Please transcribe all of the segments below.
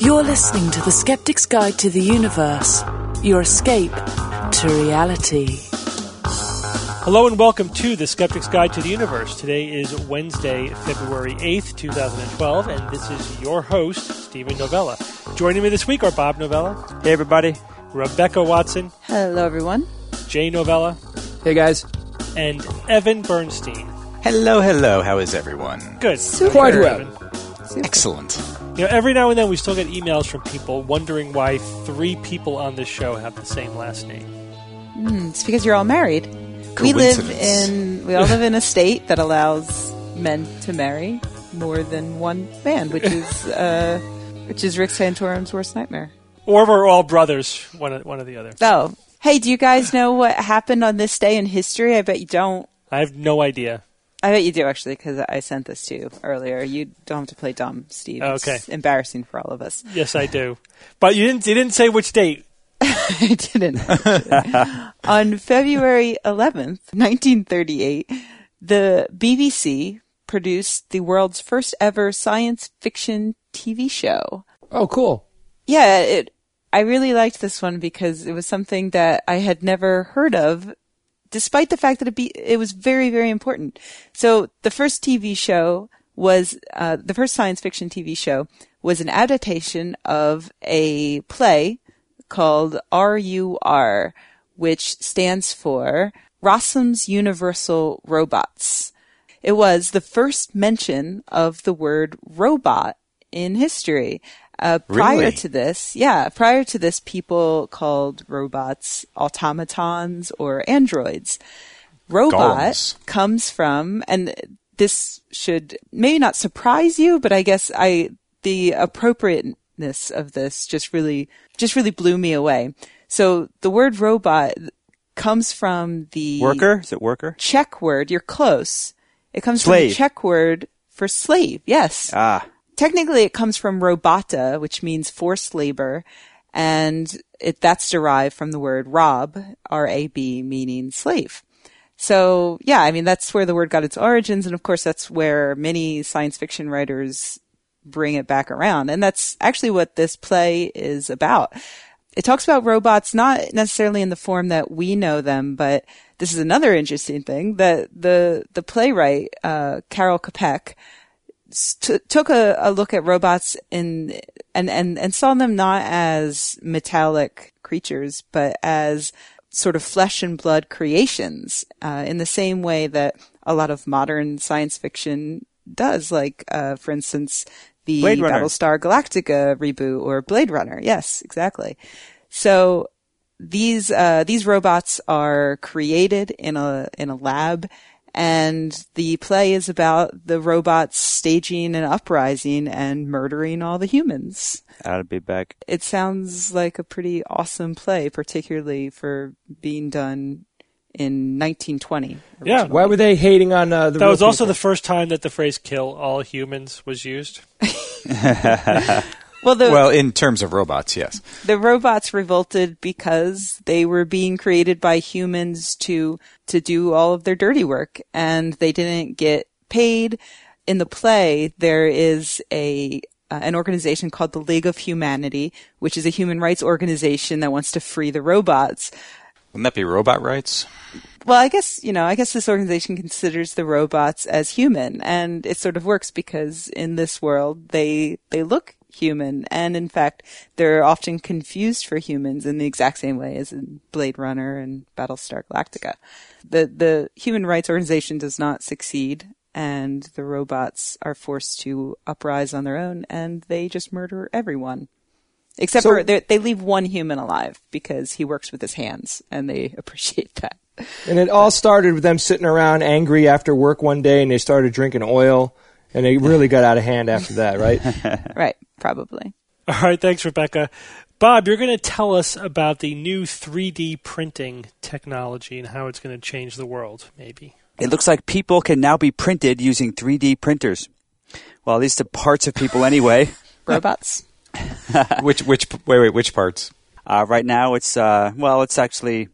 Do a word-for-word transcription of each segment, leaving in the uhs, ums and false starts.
You're listening to The Skeptic's Guide to the Universe, your escape to reality. Hello and welcome to The Skeptic's Guide to the Universe. Today is Wednesday, February eighth, twenty twelve, and this is your host, Stephen Novella. Joining me this week are Bob Novella. Hey, everybody. Rebecca Watson. Hello, everyone. Jay Novella. Hey, guys. And Evan Bernstein. Hello, hello. How is everyone? Good. Super. Quite well. Super. Excellent. You know, every now and then we still get emails from people wondering why three people on this show have the same last name. Mm, it's because you're all married. We live Coincidence. in, we all live in a state that allows men to marry more than one man, which is, uh, which is Rick Santorum's worst nightmare. Or we're all brothers, one or, one or the other. Oh, hey, do you guys know what happened on this day in history? I bet you don't. I have no idea. I bet you do, actually, because I sent this to you earlier. You don't have to play dumb, Steve. Okay. It's embarrassing for all of us. Yes, I do. But you didn't. You didn't say which date. I didn't. On February eleventh, nineteen thirty-eight, the B B C produced the world's first ever science fiction T V show. Oh, cool. Yeah, it. I really liked this one because it was something that I had never heard of, despite the fact that it, be, it was very, very important. So the first T V show was, uh, the first science fiction T V show was an adaptation of a play called R U R, which stands for Rossum's Universal Robots. It was the first mention of the word robot in history. Uh, prior Really? to this, yeah, prior to this, people called robots automatons or androids. Robot Golems. comes from, and this should maybe not surprise you, but I guess I, the appropriateness of this just really, just really blew me away. So the word robot comes from the Worker? Is it worker? Czech word. You're close. It comes from Slave. the Czech word for slave. Yes. Ah. Technically, it comes from robota, which means forced labor, and it, that's derived from the word rob, R A B, meaning slave. So, yeah, I mean, that's where the word got its origins, and of course, that's where many science fiction writers bring it back around, and that's actually what this play is about. It talks about robots not necessarily in the form that we know them, but this is another interesting thing, that the, the playwright, uh, Karel Capek, T- took a, a look at robots in, and, and, and saw them not as metallic creatures, but as sort of flesh and blood creations, uh, in the same way that a lot of modern science fiction does, like, uh, for instance, the Blade Runner. Battlestar Galactica reboot or Blade Runner. Yes, exactly. So these, uh, these robots are created in a, in a lab. And the play is about the robots staging an uprising and murdering all the humans. I'll be back. It sounds like a pretty awesome play, particularly for being done in nineteen twenty. Yeah. originally. Why were they hating on uh, the That real was also people? the first time that the phrase "kill all humans" was used. Well, the, Well, in terms of robots, yes. the robots revolted because they were being created by humans to to do all of their dirty work, and they didn't get paid. In the play, there is a uh, an organization called the League of Humanity, which is a human rights organization that wants to free the robots. Wouldn't that be robot rights? Well, I guess, you know, I guess this organization considers the robots as human, and it sort of works because in this world, they they look human, and in fact, they're often confused for humans in the exact same way as in Blade Runner and Battlestar Galactica. The the human rights organization does not succeed, and the robots are forced to uprise on their own, and they just murder everyone. Except So- for they they leave one human alive because he works with his hands, and they appreciate that. And it all started with them sitting around angry after work one day, and they started drinking oil, and they really got out of hand after that, right? Right, probably. All right, thanks, Rebecca. Bob, you're going to tell us about the new three D printing technology and how it's going to change the world, maybe. It looks like people can now be printed using three D printers. Well, at least the parts of people anyway. Robots? which which wait wait which parts? Uh, right now, it's uh, well, it's actually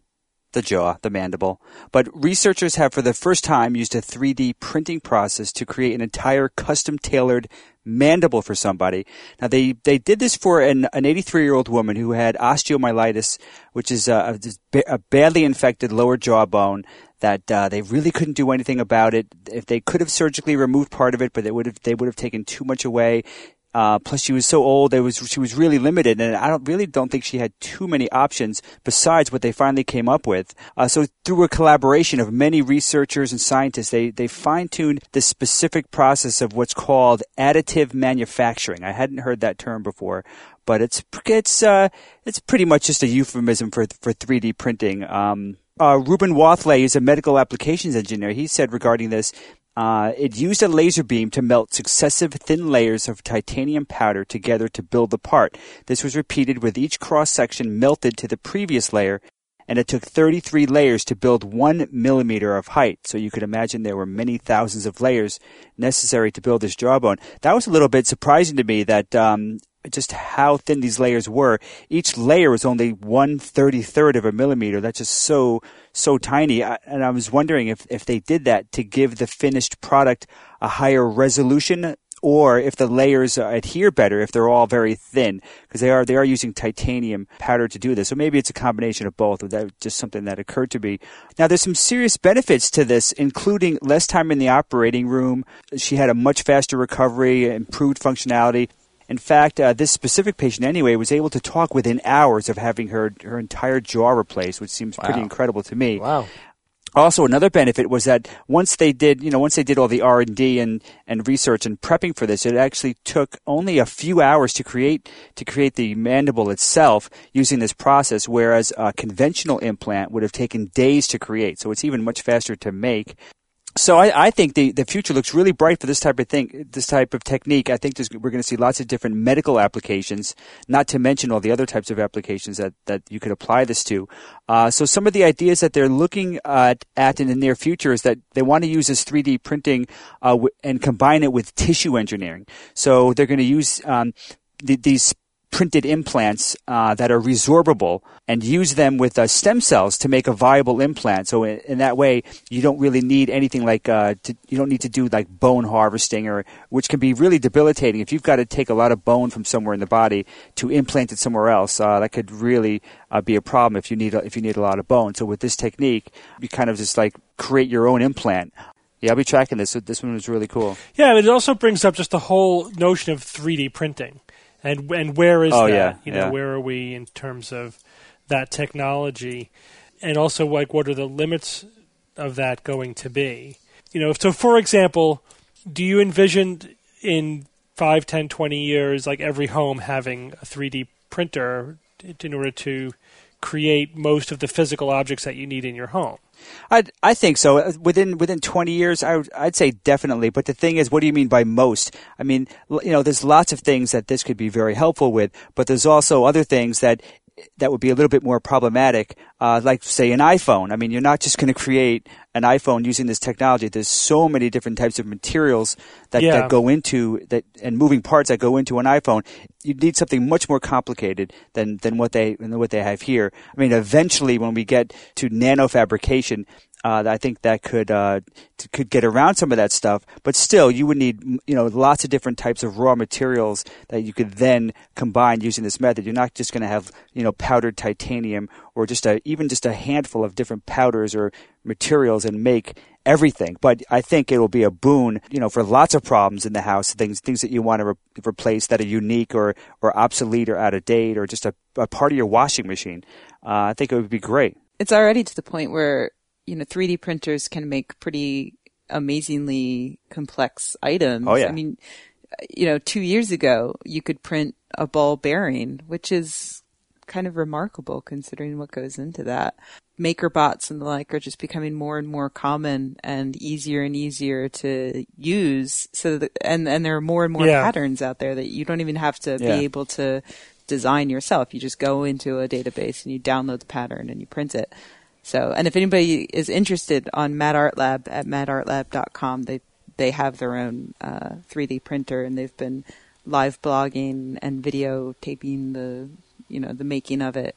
the jaw, the mandible. But researchers have for the first time used a three D printing process to create an entire custom-tailored mandible for somebody. Now, they, they did this for an, an eighty-three-year-old woman who had osteomyelitis, which is a, a badly infected lower jawbone that uh, they really couldn't do anything about it. If they could have surgically removed part of it, but they would have they would have taken too much away. Uh, plus, she was so old; it was she was really limited, and I don't really don't think she had too many options besides what they finally came up with. Uh, so, through a collaboration of many researchers and scientists, they they fine-tuned the specific process of what's called additive manufacturing. I hadn't heard that term before, but it's it's uh, it's pretty much just a euphemism for for three D printing. Um, uh, Ruben Wathley is a medical applications engineer. He said regarding this. Uh, it used a laser beam to melt successive thin layers of titanium powder together to build the part. This was repeated with each cross-section melted to the previous layer, and it took thirty-three layers to build one millimeter of height. So you could imagine there were many thousands of layers necessary to build this jawbone. That was a little bit surprising to me that um, just how thin these layers were. Each layer was only one thirty-third of a millimeter. That's just so... so tiny, and I was wondering if, if they did that to give the finished product a higher resolution, or if the layers adhere better if they're all very thin, because they are they are using titanium powder to do this. So maybe it's a combination of both. That's just something that occurred to me. Now, there's some serious benefits to this, including less time in the operating room. She had a much faster recovery, improved functionality. In fact, uh, this specific patient anyway was able to talk within hours of having her her entire jaw replaced, which seems wow. pretty incredible to me. Wow. Also, another benefit was that once they did, you know, once they did all the R and D and, and research and prepping for this, it actually took only a few hours to create to create the mandible itself using this process, whereas a conventional implant would have taken days to create. So it's even much faster to make. So I, I think the, the future looks really bright for this type of thing, this type of technique. I think there's, we're going to see lots of different medical applications, not to mention all the other types of applications that, that you could apply this to. Uh, so some of the ideas that they're looking at, at in the near future is that they want to use this three D printing uh, w- and combine it with tissue engineering. So they're going to use um, th- these printed implants uh, that are resorbable and use them with uh, stem cells to make a viable implant. So in, in that way, you don't really need anything like uh, to, you don't need to do like bone harvesting, or which can be really debilitating. If you've got to take a lot of bone from somewhere in the body to implant it somewhere else, uh, that could really uh, be a problem if you need a, if you need a lot of bone. So with this technique, you kind of just like create your own implant. Yeah, I'll be tracking this. This one was really cool. Yeah, but it also brings up just the whole notion of three D printing. And and where is oh, that? Yeah, you know, yeah. where are we in terms of that technology? And also, like, what are the limits of that going to be? You know, so for example, do you envision in five, ten, twenty years, like every home having a three D printer in order to create most of the physical objects that you need in your home? I I think so. Within within twenty years, I would, I'd say definitely. But the thing is, what do you mean by most? I mean, you know, there's lots of things that this could be very helpful with, but there's also other things that that would be a little bit more problematic, uh, like, say, an iPhone. I mean, you're not just going to create an iPhone using this technology. There's so many different types of materials that, yeah. that go into that, and moving parts that go into an iPhone. You need something much more complicated than, than what they than what they have here. I mean, eventually, when we get to nanofabrication, Uh, I think that could uh, t- could get around some of that stuff, but still, you would need you know lots of different types of raw materials that you could then combine using this method. You're not just going to have you know powdered titanium or just a even just a handful of different powders or materials and make everything. But I think it will be a boon, you know, for lots of problems in the house, things things that you want to re- replace that are unique or or obsolete or out of date, or just a, a part of your washing machine. Uh, I think it would be great. It's already to the point where you know, three D printers can make pretty amazingly complex items. Oh, yeah. I mean, you know, two years ago, you could print a ball bearing, which is kind of remarkable considering what goes into that. MakerBots and the like are just becoming more and more common and easier and easier to use. So, that, and, and there are more and more yeah. patterns out there that you don't even have to yeah. be able to design yourself. You just go into a database and you download the pattern and you print it. So, and if anybody is interested on Mad Art Lab at mad art lab dot com, they they have their own uh, three D printer, and they've been live blogging and videotaping the you know the making of it.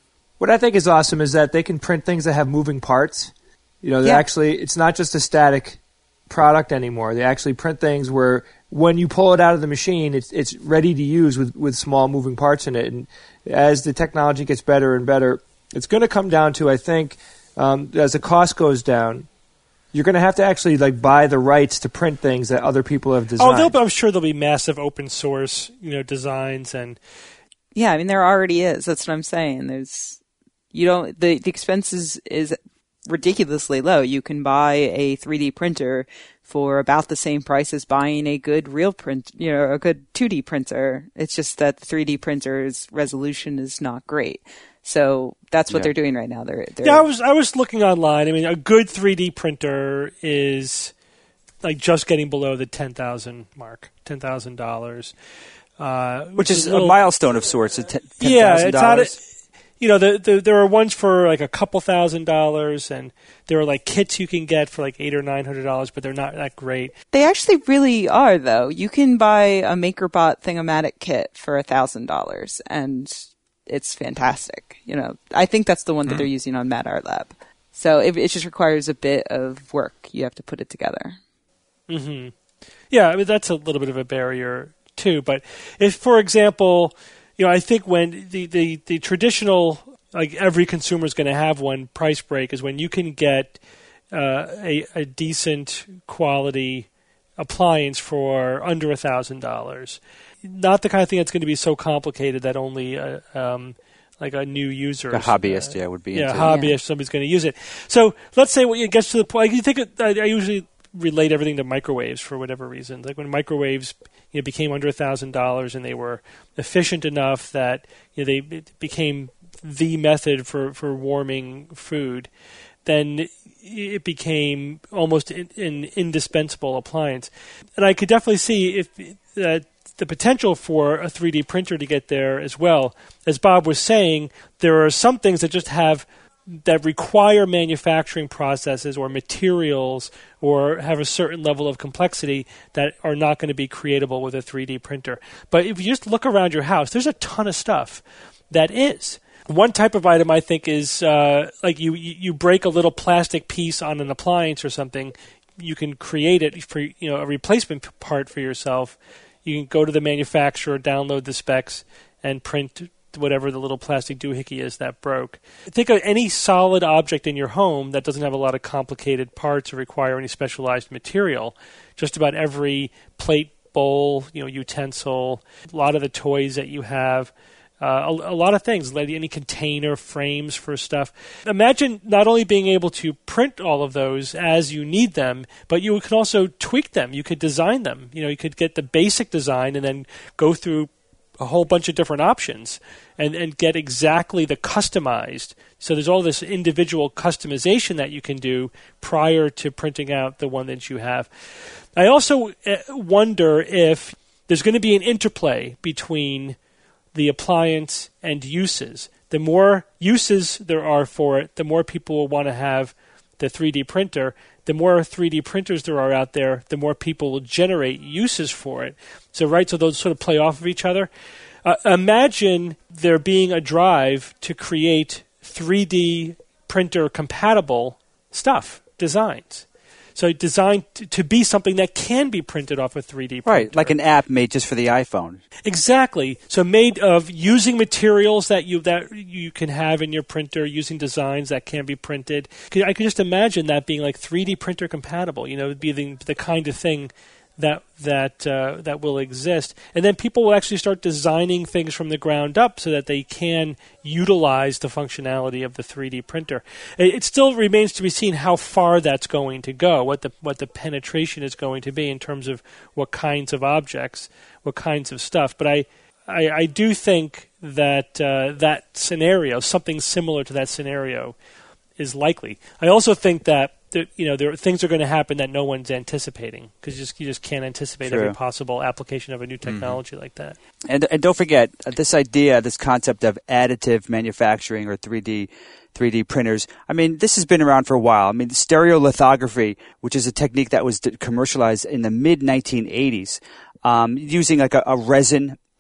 What I think is awesome is that they can print things that have moving parts. You know, they Yeah. actually, it's not just a static product anymore. They actually print things where when you pull it out of the machine, it's it's ready to use with, with small moving parts in it. And as the technology gets better and better, it's going to come down to, I think, um, as the cost goes down, you're going to have to actually like buy the rights to print things that other people have Oh, designed. there'll, I'm sure there'll be massive open source, you know, designs and Yeah, I mean, there already is. That's what I'm saying. There's, you don't, the, the expense is, is ridiculously low. You can buy a three D printer for about the same price as buying a good real print, you know, a good two D printer. It's just that the three D printer's resolution is not great. So that's what Yeah. they're doing right now. They're, they're yeah. I was I was looking online. I mean, a good three D printer is like just getting below the ten thousand mark, ten thousand dollars, uh, Which is a little- milestone of sorts. At ten Yeah, thousand it's not. A, dollars. you know, the, the there are ones for like a couple thousand dollars, and there are like kits you can get for like eight or nine hundred dollars, but they're not that great. They actually really are, though. You can buy a MakerBot Thingomatic kit for a thousand dollars, and it's fantastic. You know, I think that's the one that they're using on Mad Art Lab. So it, it just requires a bit of work. You have to put it together. hmm Yeah, I mean that's a little bit of a barrier too. But if, for example, you know, I think when the the, the traditional, like every consumer is going to have one price break, is when you can get uh, a a decent quality appliance for under a thousand dollars. Not the kind of thing that's going to be so complicated that only a, um, like a new user, A hobbyist, yeah, would be yeah, into it. hobbyist, Yeah. somebody's going to use it. So let's say when it gets to the point, you think it, I, I usually relate everything to microwaves for whatever reason. Like when microwaves, you know, became under a thousand dollars and they were efficient enough that, you know, they it became the method for, for warming food, then it became almost an, an indispensable appliance. And I could definitely see if uh, the potential for a three D printer to get there as well. As Bob was saying, there are some things that just have that require manufacturing processes or materials or have a certain level of complexity that are not going to be creatable with a three D printer. But if you just look around your house, there's a ton of stuff that is. One type of item I think is uh, like you, you break a little plastic piece on an appliance or something, you can create it for, you know, a replacement part for yourself. You can go to the manufacturer, download the specs, and print whatever the little plastic doohickey is that broke. Think of any solid object in your home that doesn't have a lot of complicated parts or require any specialized material. Just about every plate, bowl, you know, utensil, a lot of the toys that you have. Uh, a, a lot of things, like any container, frames for stuff. Imagine not only being able to print all of those as you need them, but you can also tweak them. You could design them. You know, you could get the basic design and then go through a whole bunch of different options and, and get exactly the customized. So there's all this individual customization that you can do prior to printing out the one that you have. I also wonder if there's going to be an interplay between the appliance and uses. The more uses there are for it, the more people will want to have the three D printer. The more three D printers there are out there, the more people will generate uses for it. So, right, so those sort of play off of each other. Uh, imagine there being a drive to create three D printer compatible stuff, designs. So designed to, to be something that can be printed off a three D printer. Right, like an app made just for the iPhone. Exactly. So made of using materials that you that you can have in your printer, using designs that can be printed. I could just imagine that being like three D printer compatible. You know, it'd be the, the kind of thing that that uh, that will exist, and then people will actually start designing things from the ground up so that they can utilize the functionality of the three D printer. It, it still remains to be seen how far that's going to go, what the what the penetration is going to be in terms of what kinds of objects, what kinds of stuff. But I I, I do think that uh, that scenario, something similar to that scenario, is likely. I also think that there, you know, there things are going to happen that no one's anticipating because you just you just can't anticipate True. every possible application of a new technology mm-hmm. like that. And and don't forget uh, this idea, this concept of additive manufacturing or three D three D printers. I mean, this has been around for a while. I mean, stereolithography, which is a technique that was commercialized in the mid nineteen eighties, um, using like a, a resin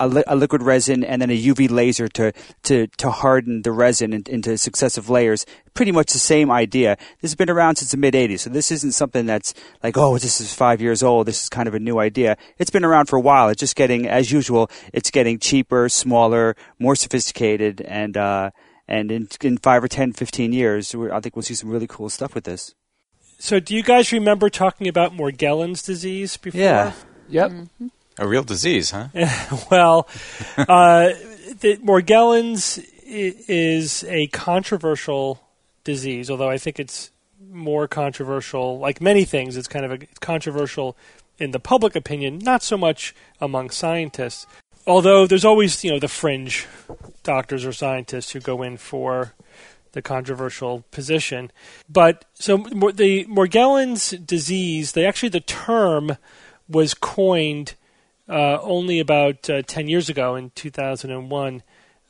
a, li- a liquid resin and then a U V laser to to, to harden the resin in, into successive layers. Pretty much the same idea. This has been around since the mid eighties, so this isn't something that's like, oh, this is five years old. This is kind of a new idea. It's been around for a while. It's just getting, as usual, it's getting cheaper, smaller, more sophisticated, and uh, and in, in five or ten, fifteen years, I think we'll see some really cool stuff with this. So do you guys remember talking about Morgellons disease before? Yeah. Yep. Mm-hmm. A real disease, huh? Well, uh, the Morgellons i- is a controversial disease, although I think it's more controversial, like many things, it's kind of a, it's controversial in the public opinion, not so much among scientists. Although there's always, you know, the fringe doctors or scientists who go in for the controversial position. But so the Morgellons disease, they actually, the term was coined uh, only about uh, ten years ago in two thousand one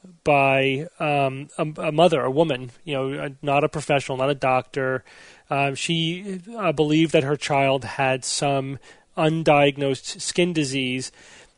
by um, a, a mother, a woman, you know, not a professional, not a doctor. Uh, she uh, believed that her child had some undiagnosed skin disease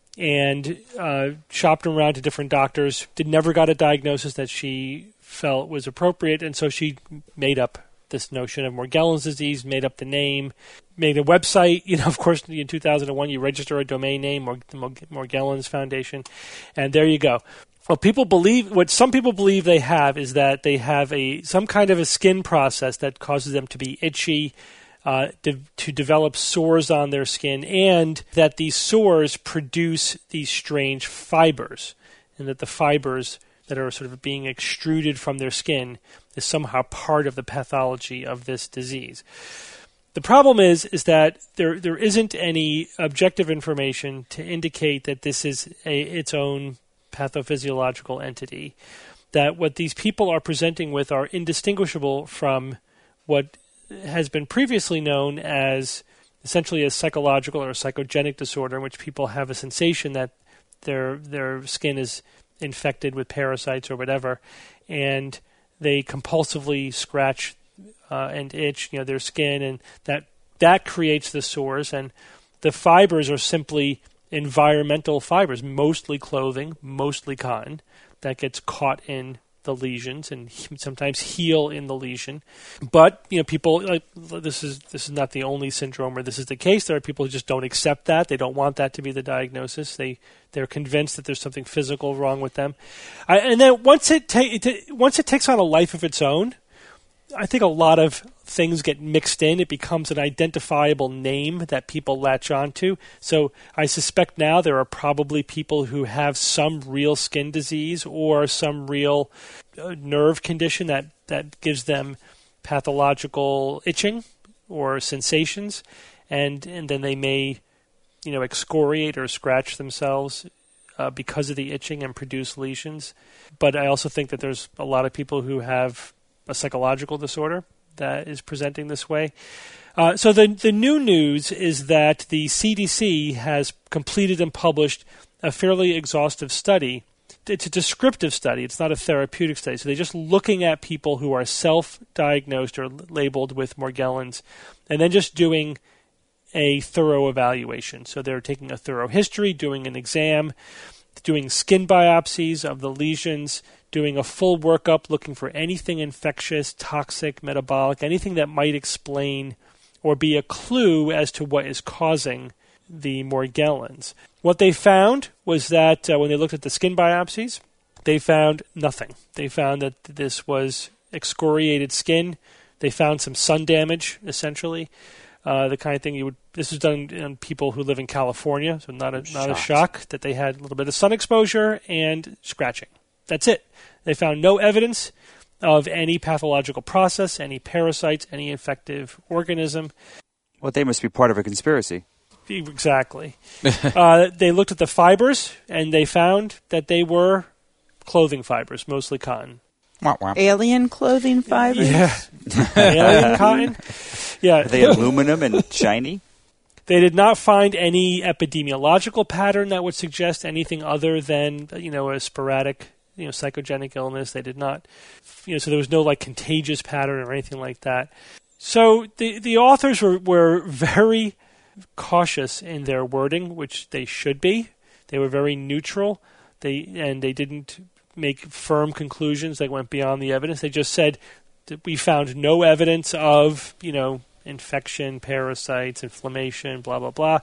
and uh, shopped around to different doctors, did never got a diagnosis that she felt was appropriate, and so she made up this notion of Morgellons disease, made up the name, made a website. You know, of course, in two thousand one, you register a domain name, Mor- Morgellons Foundation, and there you go. Well, people believe, what some people believe they have is that they have a some kind of a skin process that causes them to be itchy, uh, de- to develop sores on their skin, and that these sores produce these strange fibers, and that the fibers that are sort of being extruded from their skin is somehow part of the pathology of this disease. The problem is is that there there isn't any objective information to indicate that this is a, its own pathophysiological entity, that what these people are presenting with are indistinguishable from what has been previously known as essentially a psychological or a psychogenic disorder in which people have a sensation that their their skin is infected with parasites or whatever, and they compulsively scratch uh, and itch, you know, their skin, and that that creates the sores, and the fibers are simply environmental fibers, mostly clothing, mostly cotton, that gets caught in the lesions and sometimes heal in the lesion. But, you know, people, like, this is this is not the only syndrome where this is the case. There are people who just don't accept that. They don't want that to be the diagnosis. They they're convinced that there's something physical wrong with them. I, and then once it ta- it once it takes on a life of its own, I think a lot of things get mixed in. It becomes an identifiable name that people latch onto. So I suspect now there are probably people who have some real skin disease or some real uh, nerve condition that, that gives them pathological itching or sensations, and and then they may, you know, excoriate or scratch themselves uh, because of the itching and produce lesions. But I also think that there's a lot of people who have a psychological disorder that is presenting this way. Uh, so the the new news is that the C D C has completed and published a fairly exhaustive study. It's a descriptive study. It's not a therapeutic study. So they're just looking at people who are self-diagnosed or labeled with Morgellons, and then just doing a thorough evaluation. So they're taking a thorough history, doing an exam, doing skin biopsies of the lesions, doing a full workup, looking for anything infectious, toxic, metabolic, anything that might explain or be a clue as to what is causing the Morgellons. What they found was that uh, when they looked at the skin biopsies, they found nothing. They found that this was excoriated skin. They found some sun damage, essentially. Uh, the kind of thing you would. This was done on people who live in California, so not a not a shock that they had a little bit of sun exposure and scratching. That's it. They found no evidence of any pathological process, any parasites, any infective organism. Well, they must be part of a conspiracy. Exactly. uh, they looked at the fibers, and they found that they were clothing fibers, mostly cotton. Wah, wah. Alien clothing fibers? Yeah. Alien cotton? Yeah. Are they aluminum and shiny? They did not find any epidemiological pattern that would suggest anything other than, you know, a sporadic, you know, psychogenic illness. They did not, you know, so there was no like contagious pattern or anything like that. So the the authors were, were very cautious in their wording, which they should be. They were very neutral. They and they didn't make firm conclusions that went beyond the evidence. They just said that we found no evidence of, you know, infection, parasites, inflammation, blah, blah, blah.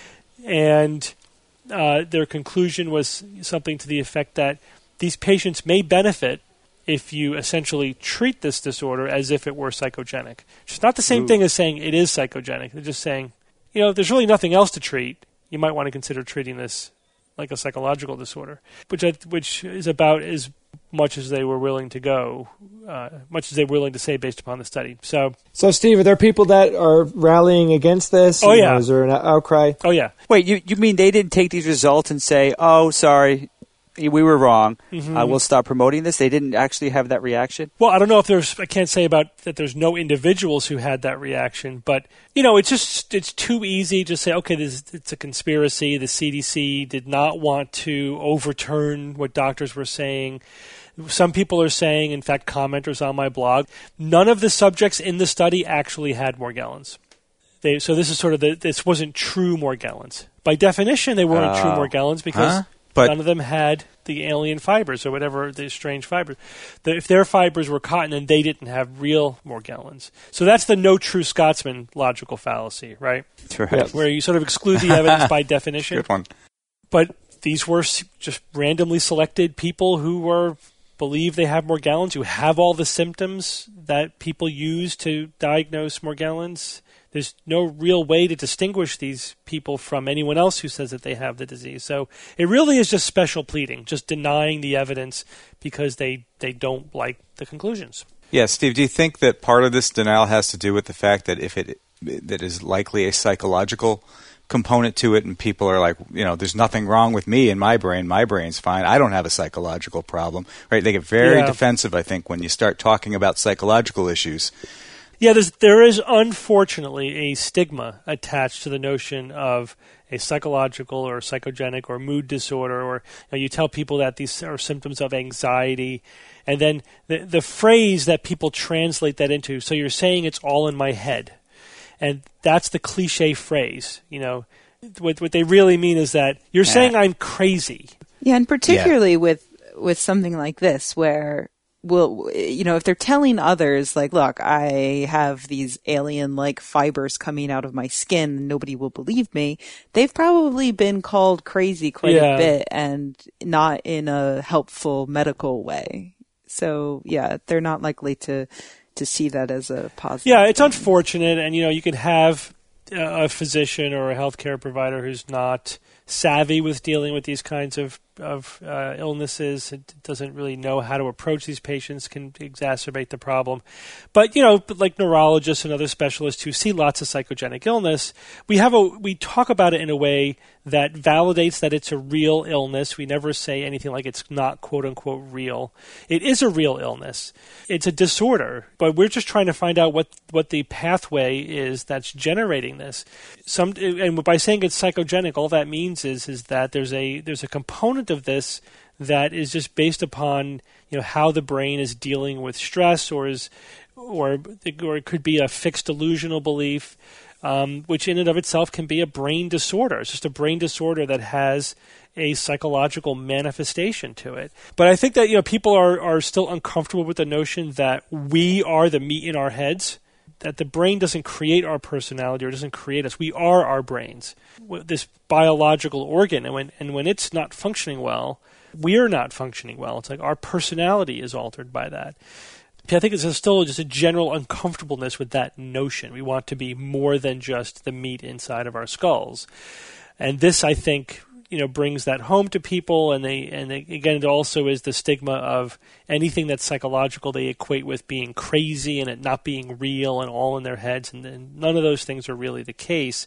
And uh, their conclusion was something to the effect that these patients may benefit if you essentially treat this disorder as if it were psychogenic. It's not the same Ooh. thing as saying it is psychogenic. They're just saying, you know, there's really nothing else to treat. You might want to consider treating this like a psychological disorder, which I, which is about as much as they were willing to go, uh, much as they were willing to say based upon the study. So, so Steve, are there people that are rallying against this? Oh, you yeah. know, is there an outcry? Oh, yeah. Wait, you, you mean they didn't take these results and say, oh, sorry, we were wrong. Mm-hmm. Uh, we'll stop promoting this. They didn't actually have that reaction. Well, I don't know if there's. I can't say about that. There's no individuals who had that reaction, but you know, it's just it's too easy to say, okay, this it's a conspiracy. The C D C did not want to overturn what doctors were saying. Some people are saying, in fact, commenters on my blog, none of the subjects in the study actually had Morgellons. They, so this is sort of the. This wasn't true Morgellons. By definition, they weren't uh, true Morgellons because. Huh? But none of them had the alien fibers or whatever, the strange fibers. The, if their fibers were cotton, then they didn't have real Morgellons. So that's the no true Scotsman logical fallacy, right? Right. Yeah. Where you sort of exclude the evidence by definition. Good one. But these were just randomly selected people who were believe they have Morgellons, who have all the symptoms that people use to diagnose Morgellons. There's no real way to distinguish these people from anyone else who says that they have the disease. So it really is just special pleading, just denying the evidence because they, they don't like the conclusions. Yeah, Steve, do you think that part of this denial has to do with the fact that if it that is likely a psychological component to it and people are like, you know, there's nothing wrong with me and my brain, my brain's fine, I don't have a psychological problem, right? They get very yeah. defensive, I think, when you start talking about psychological issues. Yeah, there's, there is unfortunately a stigma attached to the notion of a psychological or psychogenic or mood disorder, or you know, you tell people that these are symptoms of anxiety, and then the, the phrase that people translate that into, so you're saying it's all in my head. And that's the cliche phrase. You know, what, what they really mean is that you're saying I'm crazy. Yeah, and particularly yeah. with with something like this where... Well, you know, if they're telling others, like, look, I have these alien-like fibers coming out of my skin, nobody will believe me, they've probably been called crazy quite yeah. a bit and not in a helpful medical way. So, yeah, they're not likely to, to see that as a positive. Yeah, it's thing. unfortunate, and, you know, you can have a physician or a healthcare provider who's not savvy with dealing with these kinds of of uh, illnesses. It doesn't really know how to approach these patients, can exacerbate the problem. But, you know, like neurologists and other specialists who see lots of psychogenic illness, we have a we talk about it in a way that validates that it's a real illness. We never say anything like it's not quote-unquote real. It is a real illness. It's a disorder, but we're just trying to find out what, what the pathway is that's generating this. Some and by saying it's psychogenic, all that means is is that there's a there's a component of this that is just based upon, you know, how the brain is dealing with stress, or is or or it could be a fixed delusional belief, um, which in and of itself can be a brain disorder. It's just a brain disorder that has a psychological manifestation to it. But I think that, you know, people are, are still uncomfortable with the notion that we are the meat in our heads, that the brain doesn't create our personality or doesn't create us. We are our brains, this biological organ. And when and when it's not functioning well, we're not functioning well. It's like our personality is altered by that. I think it's still just a general uncomfortableness with that notion. We want to be more than just the meat inside of our skulls. And this, I think, you know, brings that home to people, and they and they, again, it also is the stigma of anything that's psychological they equate with being crazy and it not being real and all in their heads, and, and none of those things are really the case.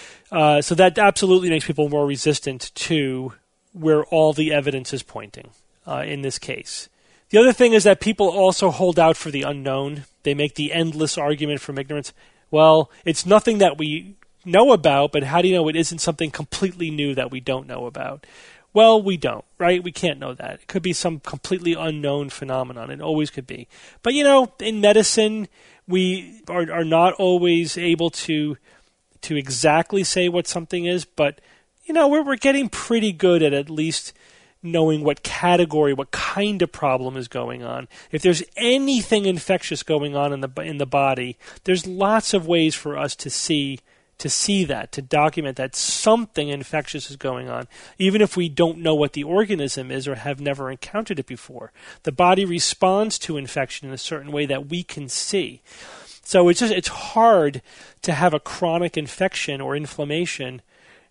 Uh, so that absolutely makes people more resistant to where all the evidence is pointing uh, in this case. The other thing is that people also hold out for the unknown. They make the endless argument from ignorance. Well, it's nothing that we know about, but how do you know it isn't something completely new that we don't know about? Well, we don't, right? We can't know that. It could be some completely unknown phenomenon. It always could be. But, you know, in medicine, we are, are not always able to to exactly say what something is, but you know, we're we're getting pretty good at at least knowing what category, what kind of problem is going on. If there's anything infectious going on in the in the body, there's lots of ways for us to see to see that, to document that something infectious is going on, even if we don't know what the organism is or have never encountered it before. The body responds to infection in a certain way that we can see. So it's just it's hard to have a chronic infection or inflammation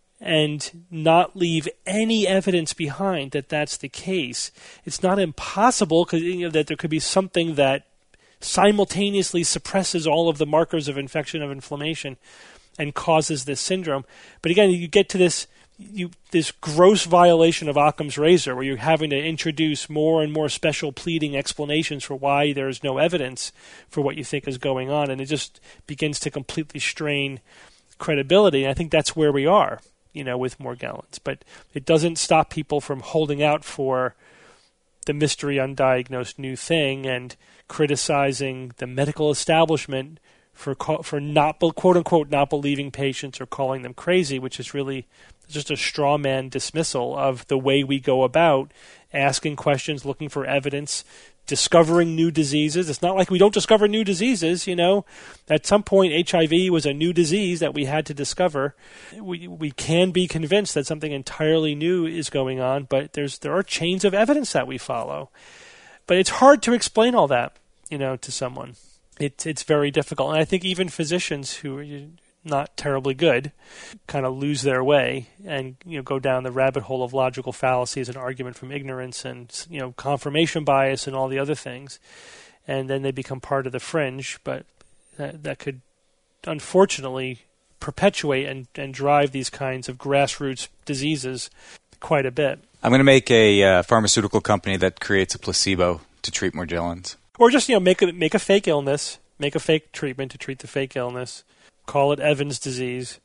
and not leave any evidence behind that that's the case. It's not impossible because you know, that there could be something that simultaneously suppresses all of the markers of infection, of inflammation, and causes this syndrome. But again, you get to this you this gross violation of Occam's razor, where you're having to introduce more and more special pleading explanations for why there's no evidence for what you think is going on, and it just begins to completely strain credibility. And I think that's where we are, you know, with Morgellons. But it doesn't stop people from holding out for the mystery undiagnosed new thing and criticizing the medical establishment for for not quote unquote not believing patients or calling them crazy, which is really just a straw man dismissal of the way we go about asking questions, looking for evidence, discovering new diseases. It's not like we don't discover new diseases, you know. At some point, H I V was a new disease that we had to discover. We we can be convinced that something entirely new is going on, but there's there are chains of evidence that we follow. But it's hard to explain all that, you know, to someone. It's it's very difficult, and I think even physicians who are not terribly good kind of lose their way and you know go down the rabbit hole of logical fallacies and argument from ignorance and you know confirmation bias and all the other things, and then they become part of the fringe. But that, that could unfortunately perpetuate and, and drive these kinds of grassroots diseases quite a bit. I'm going to make a uh, pharmaceutical company that creates a placebo to treat Morgellons. Or just, you know, make a, make a fake illness, make a fake treatment to treat the fake illness, call it Evans disease.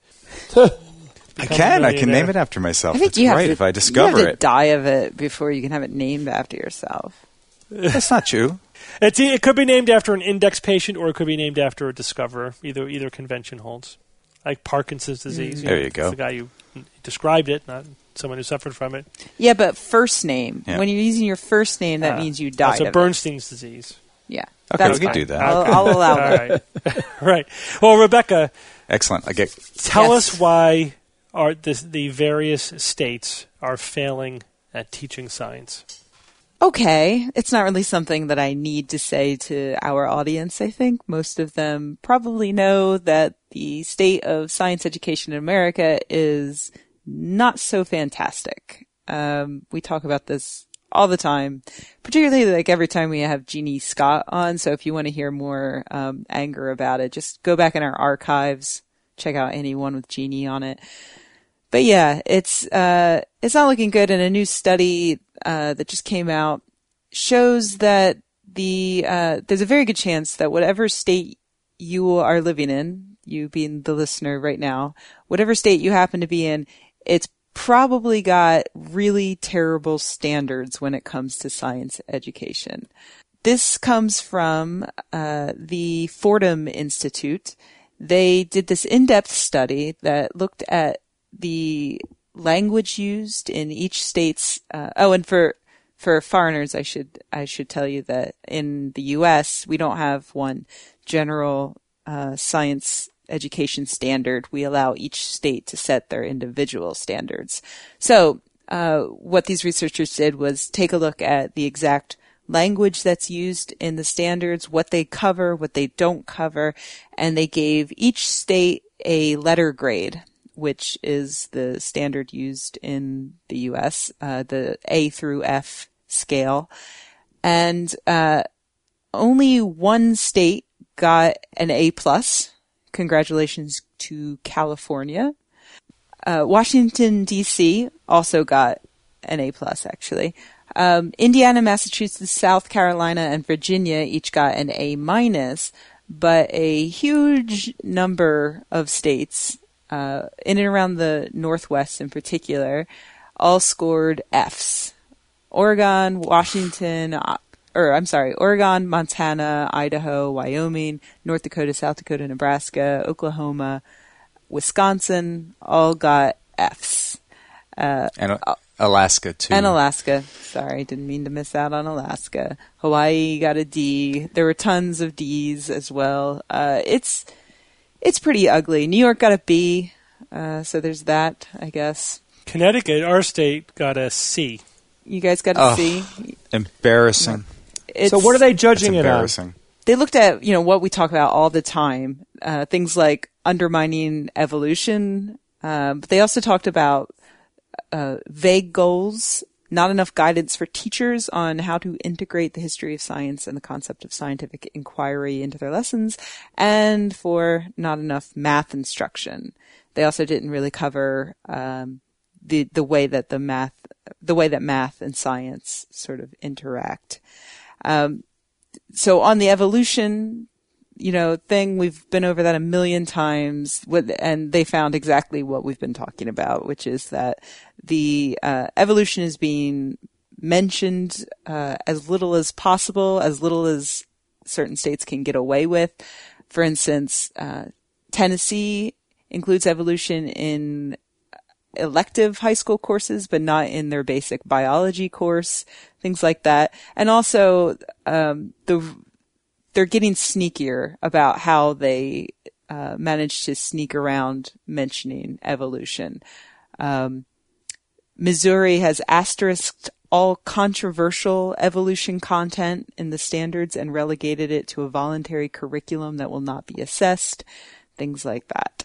I can. I can name it after myself. I think It's you great have to, if I discover you have to it. die of it before you can have it named after yourself. That's not true. It's, it could be named after an index patient or it could be named after a discoverer. Either either convention holds. Like Parkinson's disease. Mm. There you know, go. It's the guy who described it, not someone who suffered from it. Yeah, but first name. Yeah. When you're using your first name, that Uh, means you died So of Bernstein's disease. it. Yeah. Okay, that's we can fine. do that. I'll, Okay. I'll allow All that. right. Right. Well, Rebecca, Excellent. I get. tell Yes. us why are this, the various states are failing at teaching science. Okay, it's not really something that I need to say to our audience, I think. Most of them probably know that the state of science education in America is not so fantastic. Um, we talk about this all the time, particularly like every time we have Jeannie Scott on. So if you want to hear more um, anger about it, just go back in our archives, check out any one with Jeannie on it. But yeah, it's uh, it's not looking good. And a new study uh, that just came out shows that the uh, there's a very good chance that whatever state you are living in, you being the listener right now, whatever state you happen to be in, it's probably got really terrible standards when it comes to science education. This comes from uh, the Fordham Institute. They did this in-depth study that looked at the language used in each state's. Uh, oh, and for for foreigners, I should I should tell you that in the U S we don't have one general uh, science education standard. We allow each state to set their individual standards. So uh, what these researchers did was take a look at the exact language that's used in the standards, what they cover, what they don't cover, and they gave each state a letter grade, which is the standard used in the U S, uh, the A through F scale. And uh, only one state got an A plus. Congratulations to California. Uh, Washington, D C also got an A plus, actually. Um, Indiana, Massachusetts, South Carolina, and Virginia each got an A minus, but a huge number of states, uh, in and around the Northwest in particular, all scored Fs. Oregon, Washington, uh, or I'm sorry, Oregon, Montana, Idaho, Wyoming, North Dakota, South Dakota, Nebraska, Oklahoma, Wisconsin, all got Fs. Uh, and uh, Alaska, too. And Alaska. Sorry, didn't mean to miss out on Alaska. Hawaii got a D. There were tons of Ds as well. Uh, it's it's pretty ugly. New York got a B, uh, so there's that, I guess. Connecticut, our state, got a C. You guys got a oh, C? Embarrassing. It's, so what are they judging it on? They looked at, you know, what we talk about all the time, uh, things like undermining evolution, uh, but they also talked about uh, vague goals, not enough guidance for teachers on how to integrate the history of science and the concept of scientific inquiry into their lessons, and for not enough math instruction. They also didn't really cover um, the the way that the math, the way that math and science sort of interact. Um, so on the evolution, you know, thing, we've been over that a million times, with, and they found exactly what we've been talking about, which is that the uh, evolution is being mentioned uh, as little as possible, as little as certain states can get away with. For instance, uh, Tennessee includes evolution in elective high school courses, but not in their basic biology course, things like that. And also, um, the they're getting sneakier about how they uh, manage to sneak around mentioning evolution. Um, Missouri has asterisked all controversial evolution content in the standards and relegated it to a voluntary curriculum that will not be assessed, things like that.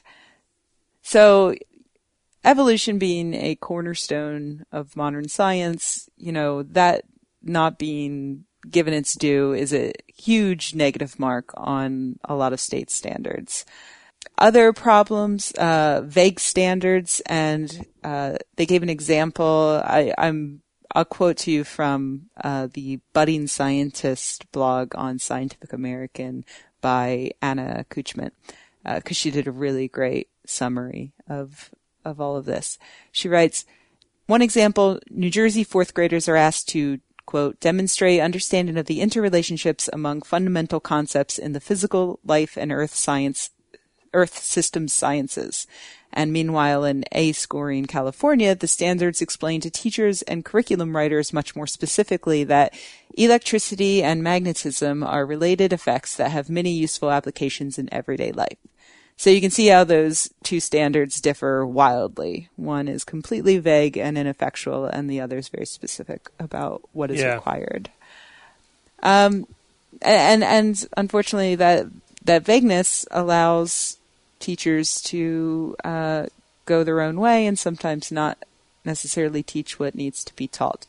So evolution being a cornerstone of modern science, you know, that not being given its due is a huge negative mark on a lot of state standards. Other problems, uh, vague standards, and uh, they gave an example. I, I'm, I'll quote to you from uh, the Budding Scientist blog on Scientific American by Anna Kuchment, because uh, she did a really great summary of of all of this. She writes, one example, New Jersey fourth graders are asked to, quote, demonstrate understanding of the interrelationships among fundamental concepts in the physical, life, and earth science, earth systems sciences. And meanwhile, in A-scoring California, the standards explain to teachers and curriculum writers much more specifically that electricity and magnetism are related effects that have many useful applications in everyday life. So you can see how those two standards differ wildly. One is completely vague and ineffectual, and the other is very specific about what is yeah. required. Um, and and unfortunately, that that vagueness allows teachers to uh, go their own way and sometimes not necessarily teach what needs to be taught.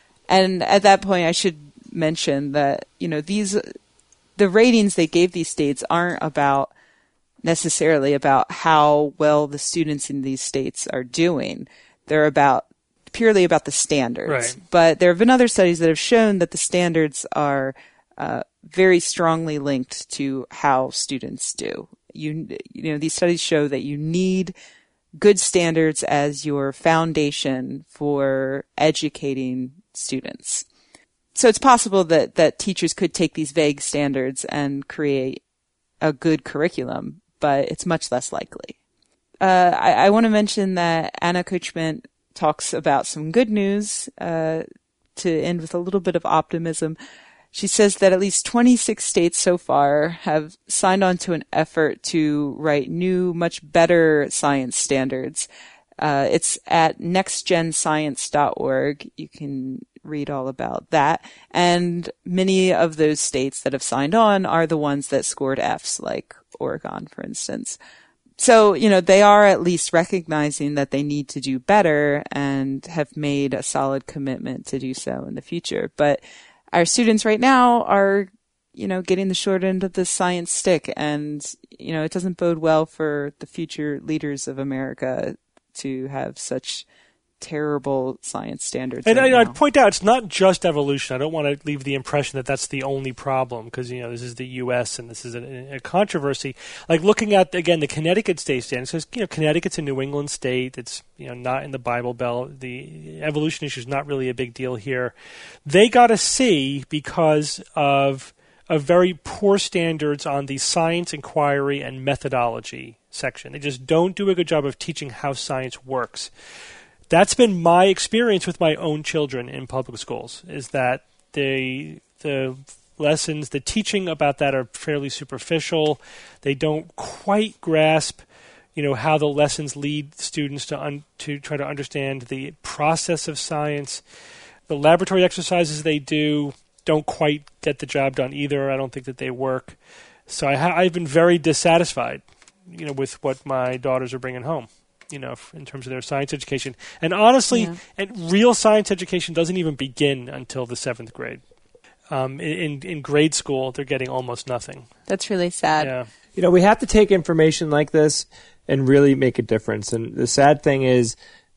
And at that point, I should mention that, you know, these the ratings they gave these states aren't about necessarily about how well the students in these states are doing. They're about purely about the standards. Right. But there have been other studies that have shown that the standards are uh, very strongly linked to how students do. You, you know, these studies show that you need good standards as your foundation for educating students. So it's possible that, that teachers could take these vague standards and create a good curriculum, but it's much less likely. Uh, I, I want to mention that Anna Kuchment talks about some good news, uh, to end with a little bit of optimism. She says that at least twenty-six states so far have signed on to an effort to write new, much better science standards. Uh, it's at next gen science dot org. You can read all about that. And many of those states that have signed on are the ones that scored Fs, like Oregon, for instance. So, you know, they are at least recognizing that they need to do better and have made a solid commitment to do so in the future. But our students right now are, you know, getting the short end of the science stick, and, you know, it doesn't bode well for the future leaders of America to have such terrible science standards. And right I, now. I'd point out, it's not just evolution. I don't want to leave the impression that that's the only problem, because, you know, this is the U S and this is a, a controversy. Like looking at, again, the Connecticut state standards, because, you know, Connecticut's a New England state. It's, you know, not in the Bible Belt. The evolution issue is not really a big deal here. They got a C because of of very poor standards on the science, inquiry, and methodology section. They just don't do a good job of teaching how science works. that's been my experience with my own children in public schools, is that they, the lessons, the teaching about that are fairly superficial. They don't quite grasp, you know, how the lessons lead students to un- to try to understand the process of science. The laboratory exercises they do don't quite get the job done either. I don't think that they work. So I ha- I've been very dissatisfied, you know, with what my daughters are bringing home, you know, in terms of their science education. And honestly, yeah. and real science education doesn't even begin until the seventh grade. Um, in in grade school, they're getting almost nothing. That's really sad. Yeah. You know, we have to take information like this and really make a difference. And the sad thing is,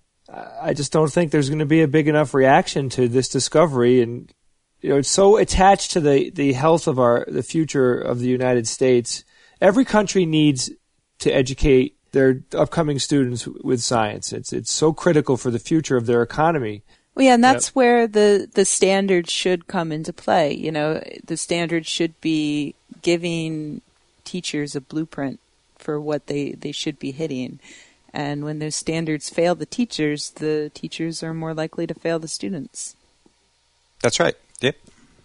I just don't think there's going to be a big enough reaction to this discovery. And you know, it's so attached to the, the health of our the future of the United States. Every country needs to educate their upcoming students with science. It's it's so critical for the future of their economy. Well, yeah, and that's yep. where the, the standards should come into play. You know, the standards should be giving teachers a blueprint for what they, they should be hitting. And when those standards fail the teachers, the teachers are more likely to fail the students. That's right. Yep.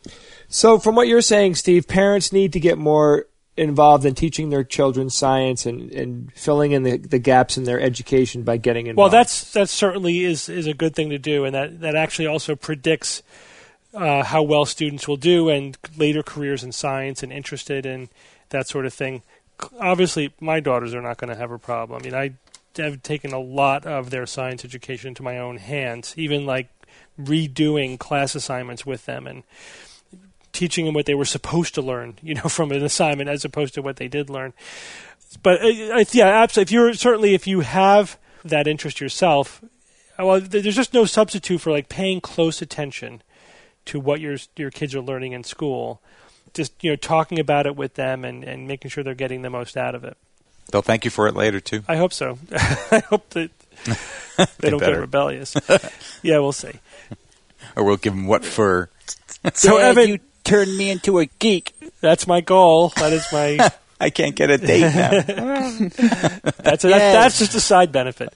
So from what you're saying, Steve, parents need to get more involved in teaching their children science and, and filling in the, the gaps in their education by getting involved. Well, that's that certainly is, is a good thing to do, and that, that actually also predicts uh, how well students will do and later careers in science and interested in that sort of thing. Obviously, my daughters are not going to have a problem. I mean, I have taken a lot of their science education into my own hands, even like redoing class assignments with them and teaching them what they were supposed to learn, you know, from an assignment as opposed to what they did learn. But uh, yeah, absolutely. If you're certainly if you have that interest yourself, well, there's just no substitute for like paying close attention to what your your kids are learning in school. Just, you know, talking about it with them and, and making sure they're getting the most out of it. They'll thank you for it later too. I hope so. I hope that they, they don't better. get rebellious. Yeah, we'll see. Or we'll give them what for. So Dad, Evan, you turned me into a geek. That's my goal. That is my. I can't get a date now. that's a, that, that's just a side benefit.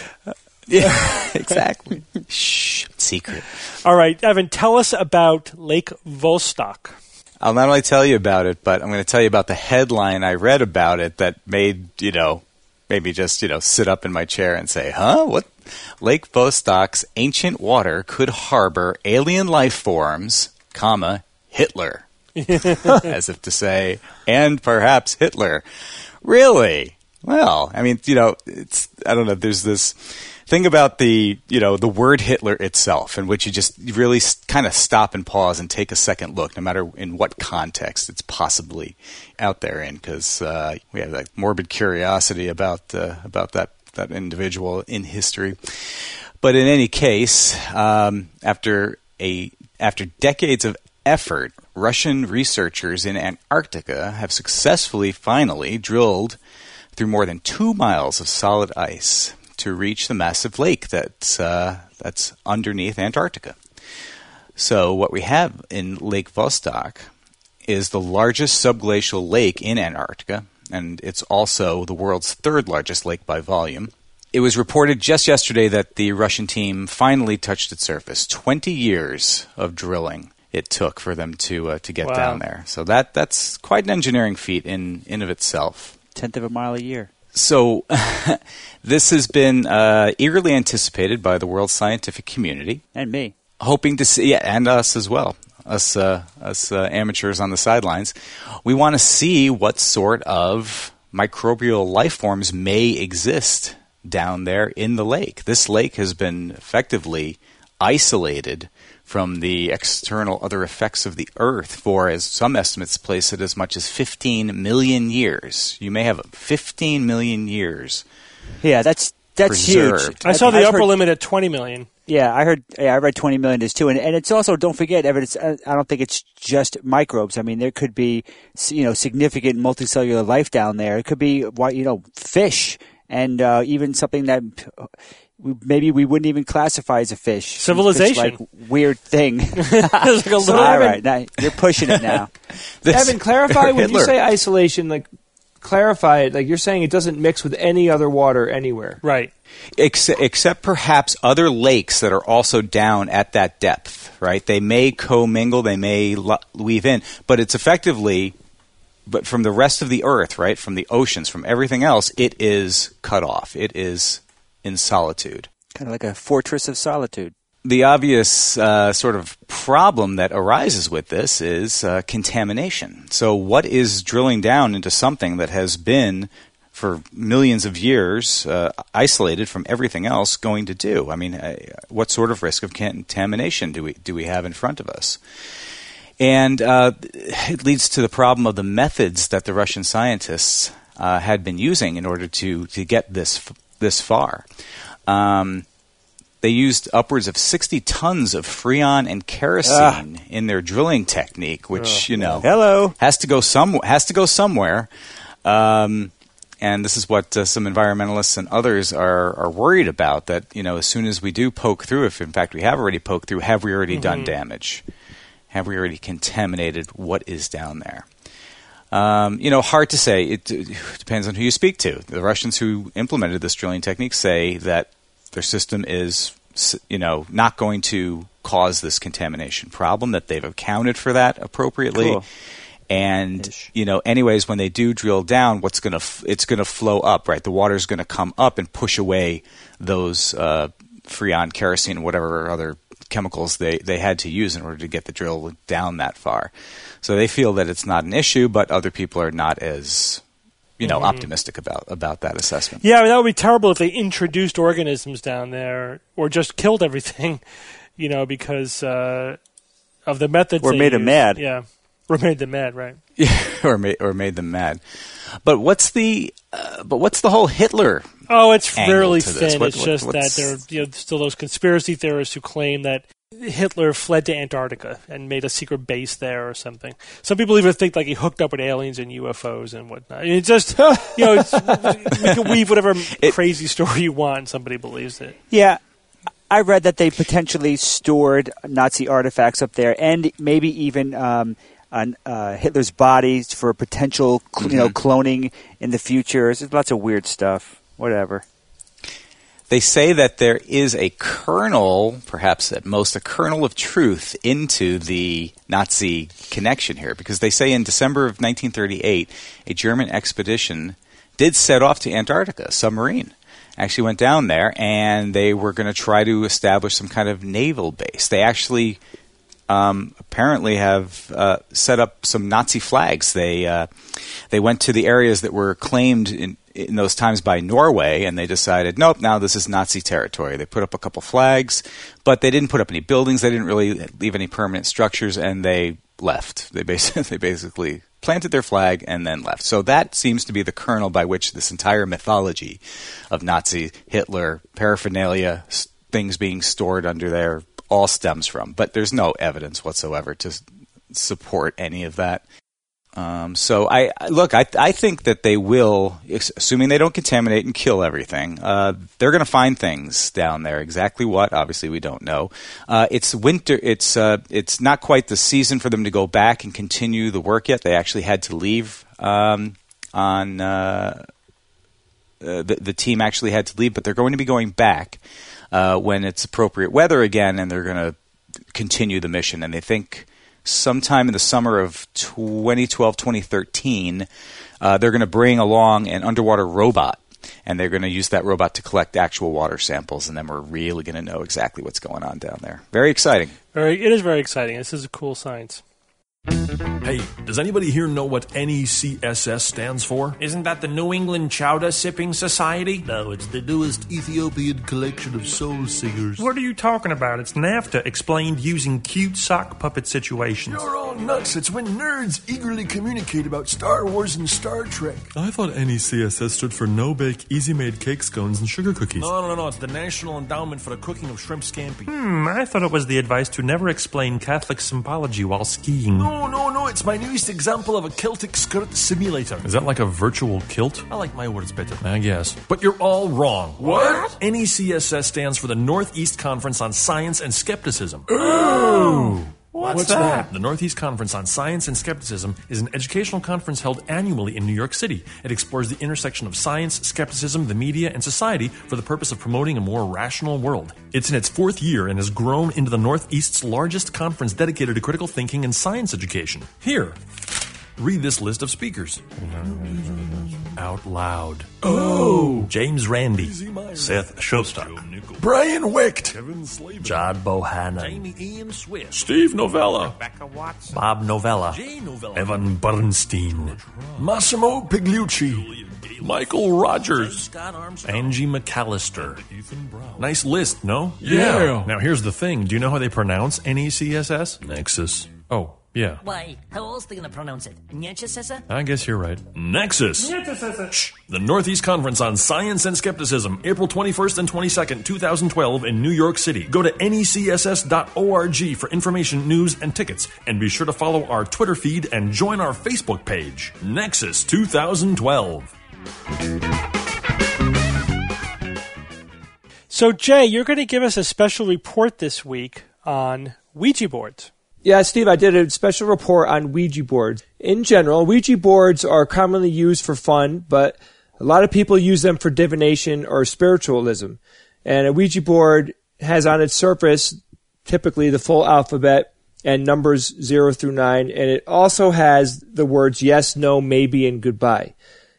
Yeah, exactly. Shh, secret. All right, Evan, tell us about Lake Vostok. I'll not only tell you about it, but I'm going to tell you about the headline I read about it that made, you know, made me just, you know, sit up in my chair and say, huh? What? Lake Vostok's ancient water could harbor alien life forms, comma, Hitler. As if to say, and perhaps Hitler. Really? Well, I mean, you know, it's, I don't know, there's this thing about the, you know, the word Hitler itself, in which you just really kind of stop and pause and take a second look, no matter in what context it's possibly out there in, because uh, we have that morbid curiosity about uh, about that, that individual in history. But in any case, um, after a after decades of effort, Russian researchers in Antarctica have successfully finally drilled through more than two miles of solid ice to reach the massive lake that's uh, that's underneath Antarctica. So what we have in Lake Vostok is the largest subglacial lake in Antarctica, and it's also the world's third largest lake by volume. It was reported just yesterday that the Russian team finally touched its surface. Twenty years of drilling it took for them to uh, to get wow. down there. So that that's quite an engineering feat in, in of itself. Tenth of a mile a year. So this has been uh, eagerly anticipated by the world scientific community. And me. Hoping to see, yeah, and us as well, us uh, us uh, amateurs on the sidelines. We want to see what sort of microbial life forms may exist down there in the lake. This lake has been effectively isolated from the external other effects of the Earth for, as some estimates place it, as much as fifteen million years. You may have fifteen million years. Yeah, that's that's preserved. huge. I saw the I've upper heard, limit at twenty million. Yeah, I heard. Yeah, I read twenty million is too, and and it's also, don't forget, Evan. It's, I don't think it's just microbes. I mean, there could be, you know, significant multicellular life down there. It could be, you know, fish, and uh, even something that maybe we wouldn't even classify as a fish. Civilization. Fish-like weird thing. It's like a little All right, now, you're pushing it now. Evan, clarify, when you say isolation, like, clarify it. Like you're saying, it doesn't mix with any other water anywhere. Right. Except, except perhaps other lakes that are also down at that depth, right? They may commingle, they may lo- weave in, but it's effectively, but from the rest of the earth, right, from the oceans, from everything else, it is cut off. It is in solitude. Kind of like a fortress of solitude. The obvious uh, sort of problem that arises with this is uh, contamination. So what is drilling down into something that has been for millions of years uh, isolated from everything else going to do? I mean, uh, what sort of risk of contamination do we do we have in front of us? And uh, it leads to the problem of the methods that the Russian scientists uh, had been using in order to to get this this far. Um, They used upwards of sixty tons of freon and kerosene ah. in their drilling technique, which, oh, you know, hello. has to go some has to go somewhere. Um, and this is what uh, some environmentalists and others are, are worried about, that, you know, as soon as we do poke through, if in fact we have already poked through, have we already mm-hmm. done damage? Have we already contaminated what is down there? Um, you know, hard to say. It, it depends on who you speak to. The Russians who implemented this drilling technique say that their system is, you know, not going to cause this contamination problem, that they've accounted for that appropriately. Cool. And, Ish. you know, anyways, when they do drill down, what's going to f- it's going to flow up, right? The water's going to come up and push away those uh, freon, kerosene, whatever other chemicals they, they had to use in order to get the drill down that far. So they feel that it's not an issue, but other people are not as, you know, mm-hmm. optimistic about, about that assessment. Yeah, I mean, that would be terrible if they introduced organisms down there or just killed everything, you know, because uh, of the methods. Or they made them used. mad. Yeah, or made them mad, right? Yeah, or made or made them mad. But what's the uh, but what's the whole Hitler? Oh, it's angle fairly to this? thin. What, it's what, just what's... that there are, you know, still those conspiracy theorists who claim that Hitler fled to Antarctica and made a secret base there or something. Some people even think like he hooked up with aliens and U F Os and whatnot. I mean, it's just, you know, it's, we can weave whatever it, crazy story you want and somebody believes it. Yeah. I read that they potentially stored Nazi artifacts up there and maybe even um, on uh, Hitler's body for potential, cl- mm-hmm. you know, cloning in the future. There's lots of weird stuff. Whatever. They say that there is a kernel, perhaps at most a kernel of truth into the Nazi connection here, because they say in December of nineteen thirty-eight, a German expedition did set off to Antarctica, a submarine. Actually went down there, and they were going to try to establish some kind of naval base. They actually um, apparently have uh, set up some Nazi flags. They uh, they went to the areas that were claimed in in those times by Norway, and they decided, nope, now this is Nazi territory. They put up a couple flags, but they didn't put up any buildings. They didn't really leave any permanent structures, and they left. They basically, they basically planted their flag and then left. So that seems to be the kernel by which this entire mythology of Nazi, Hitler, paraphernalia, things being stored under there, all stems from. But there's no evidence whatsoever to support any of that. Um, so I look, I I think that they will, assuming they don't contaminate and kill everything, uh, they're going to find things down there. Exactly what? Obviously, we don't know. Uh, it's winter. It's uh, it's not quite the season for them to go back and continue the work yet. They actually had to leave um, on uh, uh, the the team actually had to leave, but they're going to be going back uh, when it's appropriate weather again, and they're going to continue the mission. And they think sometime in the summer of twenty twelve, twenty thirteen, uh, they're going to bring along an underwater robot, and they're going to use that robot to collect actual water samples, and then we're really going to know exactly what's going on down there. Very exciting. Very, it is very exciting. This is a cool science. Hey, does anybody here know what N E C S S stands for? Isn't that the New England Chowder Sipping Society? No, it's the newest Ethiopian collection of soul singers. What are you talking about? It's NAFTA explained using cute sock puppet situations. You're all nuts. It's when nerds eagerly communicate about Star Wars and Star Trek. I thought N E C S S stood for No Bake, Easy Made Cake Scones and Sugar Cookies. No, no, no. It's the National Endowment for the Cooking of Shrimp Scampi. Hmm, I thought it was the advice to never explain Catholic symbology while skiing. No, no, no. It's my newest example of a Celtic skirt simulator. Is that like a virtual kilt? I like my words better. I guess. But you're all wrong. What? N E C S S stands for the Northeast Conference on Science and Skepticism. Oh! What's, What's that? that? The Northeast Conference on Science and Skepticism is an educational conference held annually in New York City. It explores the intersection of science, skepticism, the media, and society for the purpose of promoting a more rational world. It's in its fourth year and has grown into the Northeast's largest conference dedicated to critical thinking and science education. Here, read this list of speakers. Out loud. Oh! James Randi, Seth Shostak, Brian Wicht, John Bohannon, Amy Ian Swift, Steve Novella, Becca Watson, Bob Novella, Jay Novella, Evan Bernstein, Massimo Pigliucci, Michael Rogers, Scott Armstrong, Angie McAllister. Nice list, no? Yeah. Now here's the thing. Do you know how they pronounce N E C S S? Nexus. Oh, yeah. Why, how else are they going to pronounce it? Nyetchesesa? I guess you're right. Nexus. Shh. The Northeast Conference on Science and Skepticism, April twenty-first and twenty-second, twenty twelve in New York City. Go to N E C S S dot org for information, news, and tickets. And be sure to follow our Twitter feed and join our Facebook page. Nexus twenty twelve. So, Jay, you're going to give us a special report this week on Ouija boards. Yeah, Steve, I did a special report on Ouija boards. In general, Ouija boards are commonly used for fun, but a lot of people use them for divination or spiritualism. And a Ouija board has on its surface typically the full alphabet and numbers zero through nine, and it also has the words yes, no, maybe, and goodbye.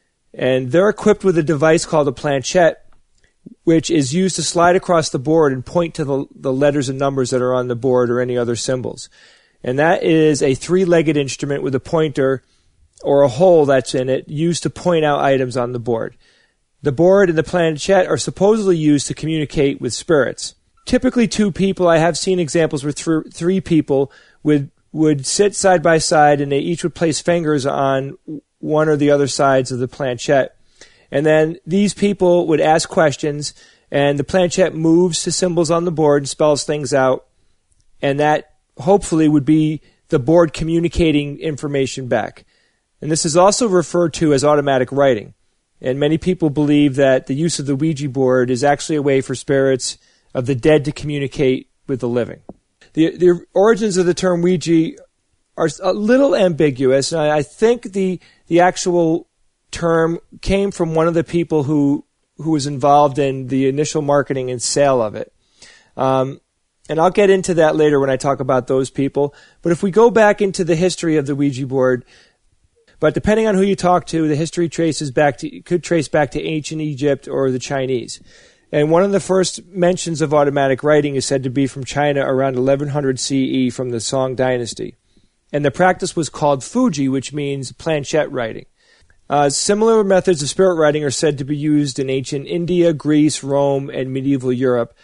And they're equipped with a device called a planchette, which is used to slide across the board and point to the, the letters and numbers that are on the board or any other symbols. And that is a three-legged instrument with a pointer or a hole that's in it used to point out items on the board. The board and the planchette are supposedly used to communicate with spirits. Typically two people. I have seen examples where th- three people would would sit side by side and they each would place fingers on one or the other sides of the planchette. And then these people would ask questions, and the planchette moves to symbols on the board and spells things out, and that hopefully would be the board communicating information back. And this is also referred to as automatic writing. And many people believe that the use of the Ouija board is actually a way for spirits of the dead to communicate with the living. The, the origins of the term Ouija are a little ambiguous, and I, I think the the actual term came from one of the people who who was involved in the initial marketing and sale of it. Um, and I'll get into that later when I talk about those people. But if we go back into the history of the Ouija board, but depending on who you talk to, the history traces back to could trace back to ancient Egypt or the Chinese. And one of the first mentions of automatic writing is said to be from China around eleven hundred C E from the Song dynasty. And the practice was called Fuji, which means planchette writing. Uh, similar methods of spirit writing are said to be used in ancient India, Greece, Rome, and medieval Europe.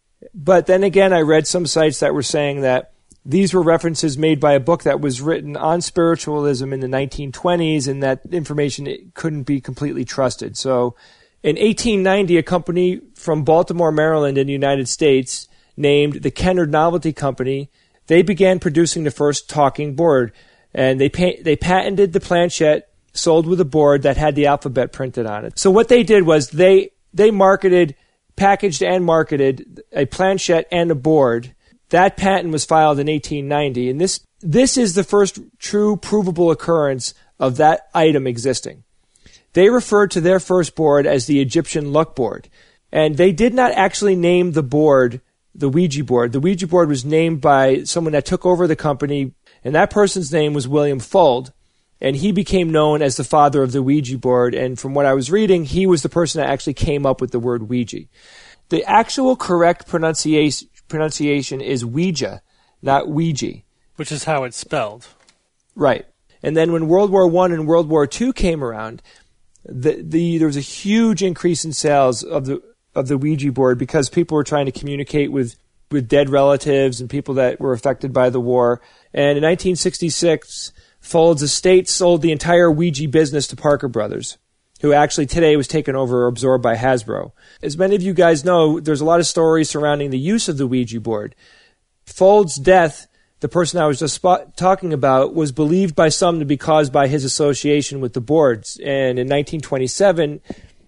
But then again, I read some sites that were saying that these were references made by a book that was written on spiritualism in the nineteen twenties, and that information couldn't be completely trusted. So in eighteen ninety, a company from Baltimore, Maryland in the United States named the Kennard Novelty Company, they began producing the first talking board. And they pa- they patented the planchette, sold with a board that had the alphabet printed on it. So what they did was they they marketed, packaged and marketed a planchette and a board. That patent was filed in eighteen ninety, and this this is the first true provable occurrence of that item existing. They referred to their first board as the Egyptian luck board, and they did not actually name the board the Ouija board. The Ouija board was named by someone that took over the company, and that person's name was William Fuld. And he became known as the father of the Ouija board. And from what I was reading, he was the person that actually came up with the word Ouija. The actual correct pronunciation pronunciation is Ouija, not Ouija. Which is how it's spelled. Right. And then when World War One and World War Two came around, the, the there was a huge increase in sales of the of the Ouija board because people were trying to communicate with, with dead relatives and people that were affected by the war. And in nineteen sixty-six, Fuld's estate sold the entire Ouija business to Parker Brothers, who actually today was taken over or absorbed by Hasbro. As many of you guys know, there's a lot of stories surrounding the use of the Ouija board. Fuld's death, the person I was just spot- talking about, was believed by some to be caused by his association with the boards. And in nineteen twenty-seven,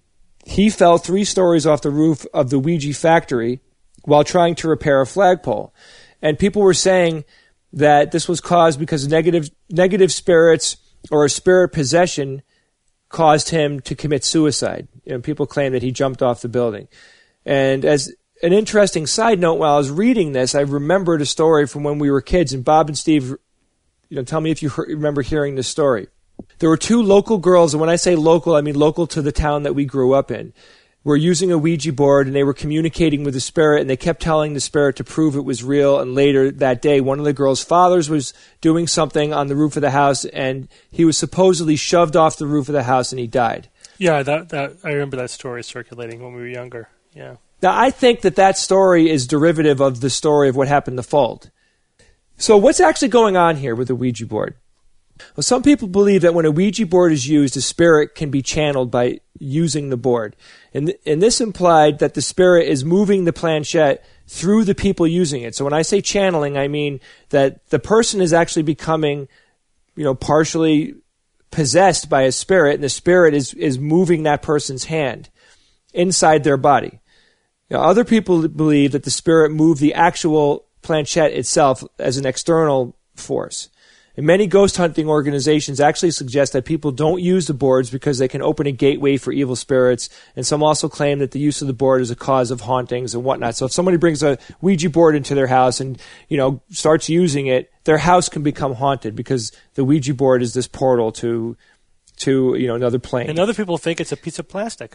he fell three stories off the roof of the Ouija factory while trying to repair a flagpole. And people were saying that this was caused because negative negative spirits or a spirit possession caused him to commit suicide. You know, people claim that he jumped off the building. And as an interesting side note, while I was reading this, I remembered a story from when we were kids. And Bob and Steve, you know, tell me if you he- remember hearing this story. There were two local girls, and when I say local, I mean local to the town that we grew up in, were using a Ouija board, and they were communicating with the spirit, and they kept telling the spirit to prove it was real. And later that day, one of the girls' fathers was doing something on the roof of the house, and he was supposedly shoved off the roof of the house, and he died. Yeah, that, that I remember that story circulating when we were younger. Yeah. Now, I think that that story is derivative of the story of what happened to Fuld. So what's actually going on here with the Ouija board? Well, some people believe that when a Ouija board is used, a spirit can be channeled by using the board. And, th- and this implied that the spirit is moving the planchette through the people using it. So when I say channeling, I mean that the person is actually becoming, you know, partially possessed by a spirit, and the spirit is, is moving that person's hand inside their body. Now, other people believe that the spirit moved the actual planchette itself as an external force. And many ghost hunting organizations actually suggest that people don't use the boards because they can open a gateway for evil spirits, and some also claim that the use of the board is a cause of hauntings and whatnot. So if somebody brings a Ouija board into their house and, you know, starts using it, their house can become haunted because the Ouija board is this portal to, to you know, another plane. And other people think it's a piece of plastic.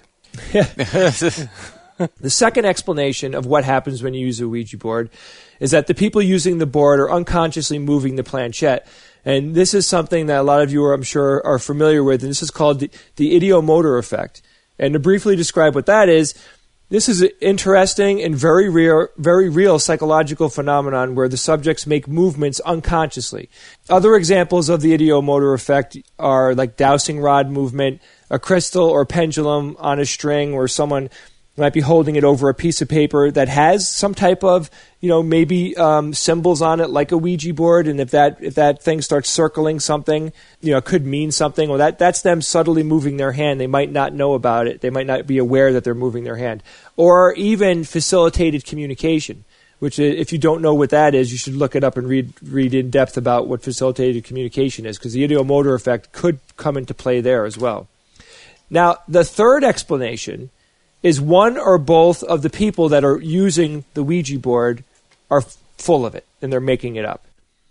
The second explanation of what happens when you use a Ouija board is that the people using the board are unconsciously moving the planchette. And this is something that a lot of you, are, I'm sure, are familiar with, and this is called the, the ideomotor effect. And to briefly describe what that is, this is an interesting and very real, very real psychological phenomenon where the subjects make movements unconsciously. Other examples of the ideomotor effect are like dowsing rod movement, a crystal or pendulum on a string where someone might be holding it over a piece of paper that has some type of, you know, maybe um, symbols on it like a Ouija board, and if that if that thing starts circling something, you know, it could mean something. Well, that that's them subtly moving their hand. They might not know about it. They might not be aware that they're moving their hand. Or even facilitated communication, which if you don't know what that is, you should look it up and read read in depth about what facilitated communication is, because the ideomotor effect could come into play there as well. Now, the third explanation is one or both of the people that are using the Ouija board are f- full of it, and they're making it up.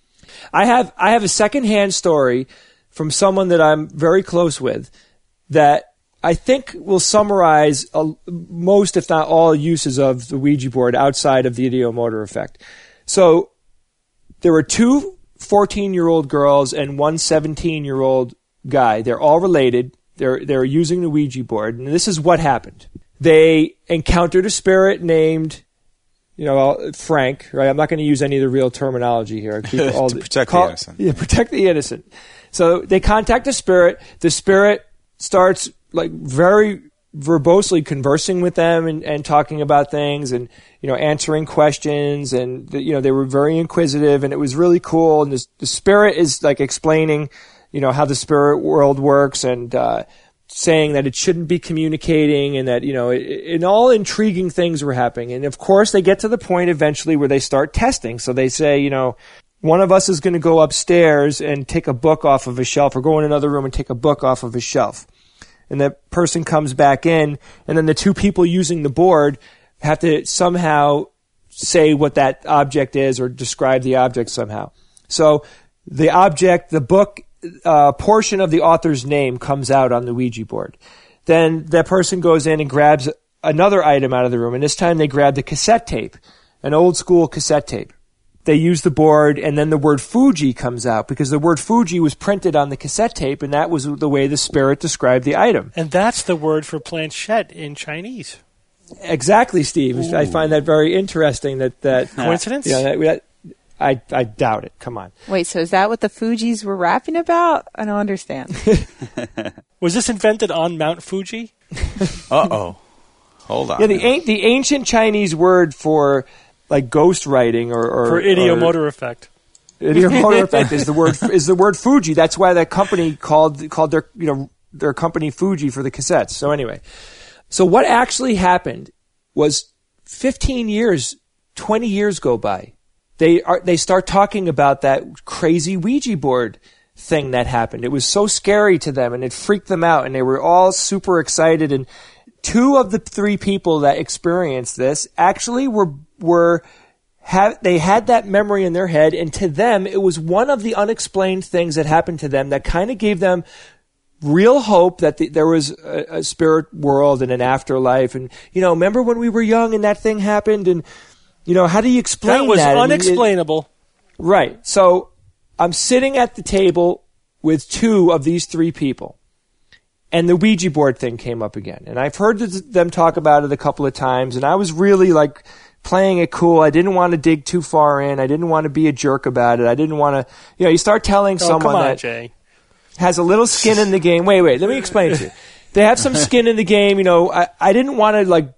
I have I have a secondhand story from someone that I'm very close with that I think will summarize uh, most, if not all, uses of the Ouija board outside of the ideomotor effect. So there were two fourteen-year-old girls and one seventeen-year-old guy. They're all related. They're they're using the Ouija board, and this is what happened. They encountered a spirit named, you know, Frank, right? I'm not going to use any of the real terminology here. Keep all to protect call, the innocent. Yeah, protect the innocent. So they contact the spirit. The spirit starts like very verbosely conversing with them and, and talking about things and, you know, answering questions. And, the, you know, they were very inquisitive, and it was really cool. And this, the spirit is like explaining, you know, how the spirit world works, and, uh, saying that it shouldn't be communicating, and that, you know, it, and all intriguing things were happening. And of course, they get to the point eventually where they start testing. So they say, you know, one of us is going to go upstairs and take a book off of a shelf, or go in another room and take a book off of a shelf. And that person comes back in, and then the two people using the board have to somehow say what that object is or describe the object somehow. So the object, the book, Uh, portion of the author's name comes out on the Ouija board. Then that person goes in and grabs another item out of the room, and this time they grab the cassette tape, an old school cassette tape. They use the board, and then the word Fuji comes out, because the word Fuji was printed on the cassette tape, and that was the way the spirit described the item. And that's the word for planchette in Chinese. Exactly, Steve. Ooh. I find that very interesting. That that coincidence? Yeah, that, that, I, I doubt it. Come on. Wait, so is that what the Fujis were rapping about? I don't understand. Was this invented on Mount Fuji? Uh-oh. Hold on. Yeah, the an- the ancient Chinese word for like ghost writing or, or for ideomotor or, effect. Ideomotor effect is the word is the word Fuji. That's why that company called called their you know their company Fuji for the cassettes. So anyway, so what actually happened was fifteen years, twenty years go by. they are they start talking about that crazy Ouija board thing that happened. It was so scary to them, and it freaked them out, and they were all super excited. And two of the three people that experienced this actually were were have they had that memory in their head, and to them, it was one of the unexplained things that happened to them that kind of gave them real hope that the, there was a, a spirit world and an afterlife. And, you know, remember when we were young and that thing happened? And, you know, how do you explain that? That was that? unexplainable. I mean, it, right. So I'm sitting at the table with two of these three people, and the Ouija board thing came up again. And I've heard them talk about it a couple of times, and I was really like playing it cool. I didn't want to dig too far in. I didn't want to be a jerk about it. I didn't want to, you know, you start telling oh, someone come on, that Jay. has a little skin in the game. Wait, wait, let me explain it to you. They have some skin in the game. You know, I, I didn't want to like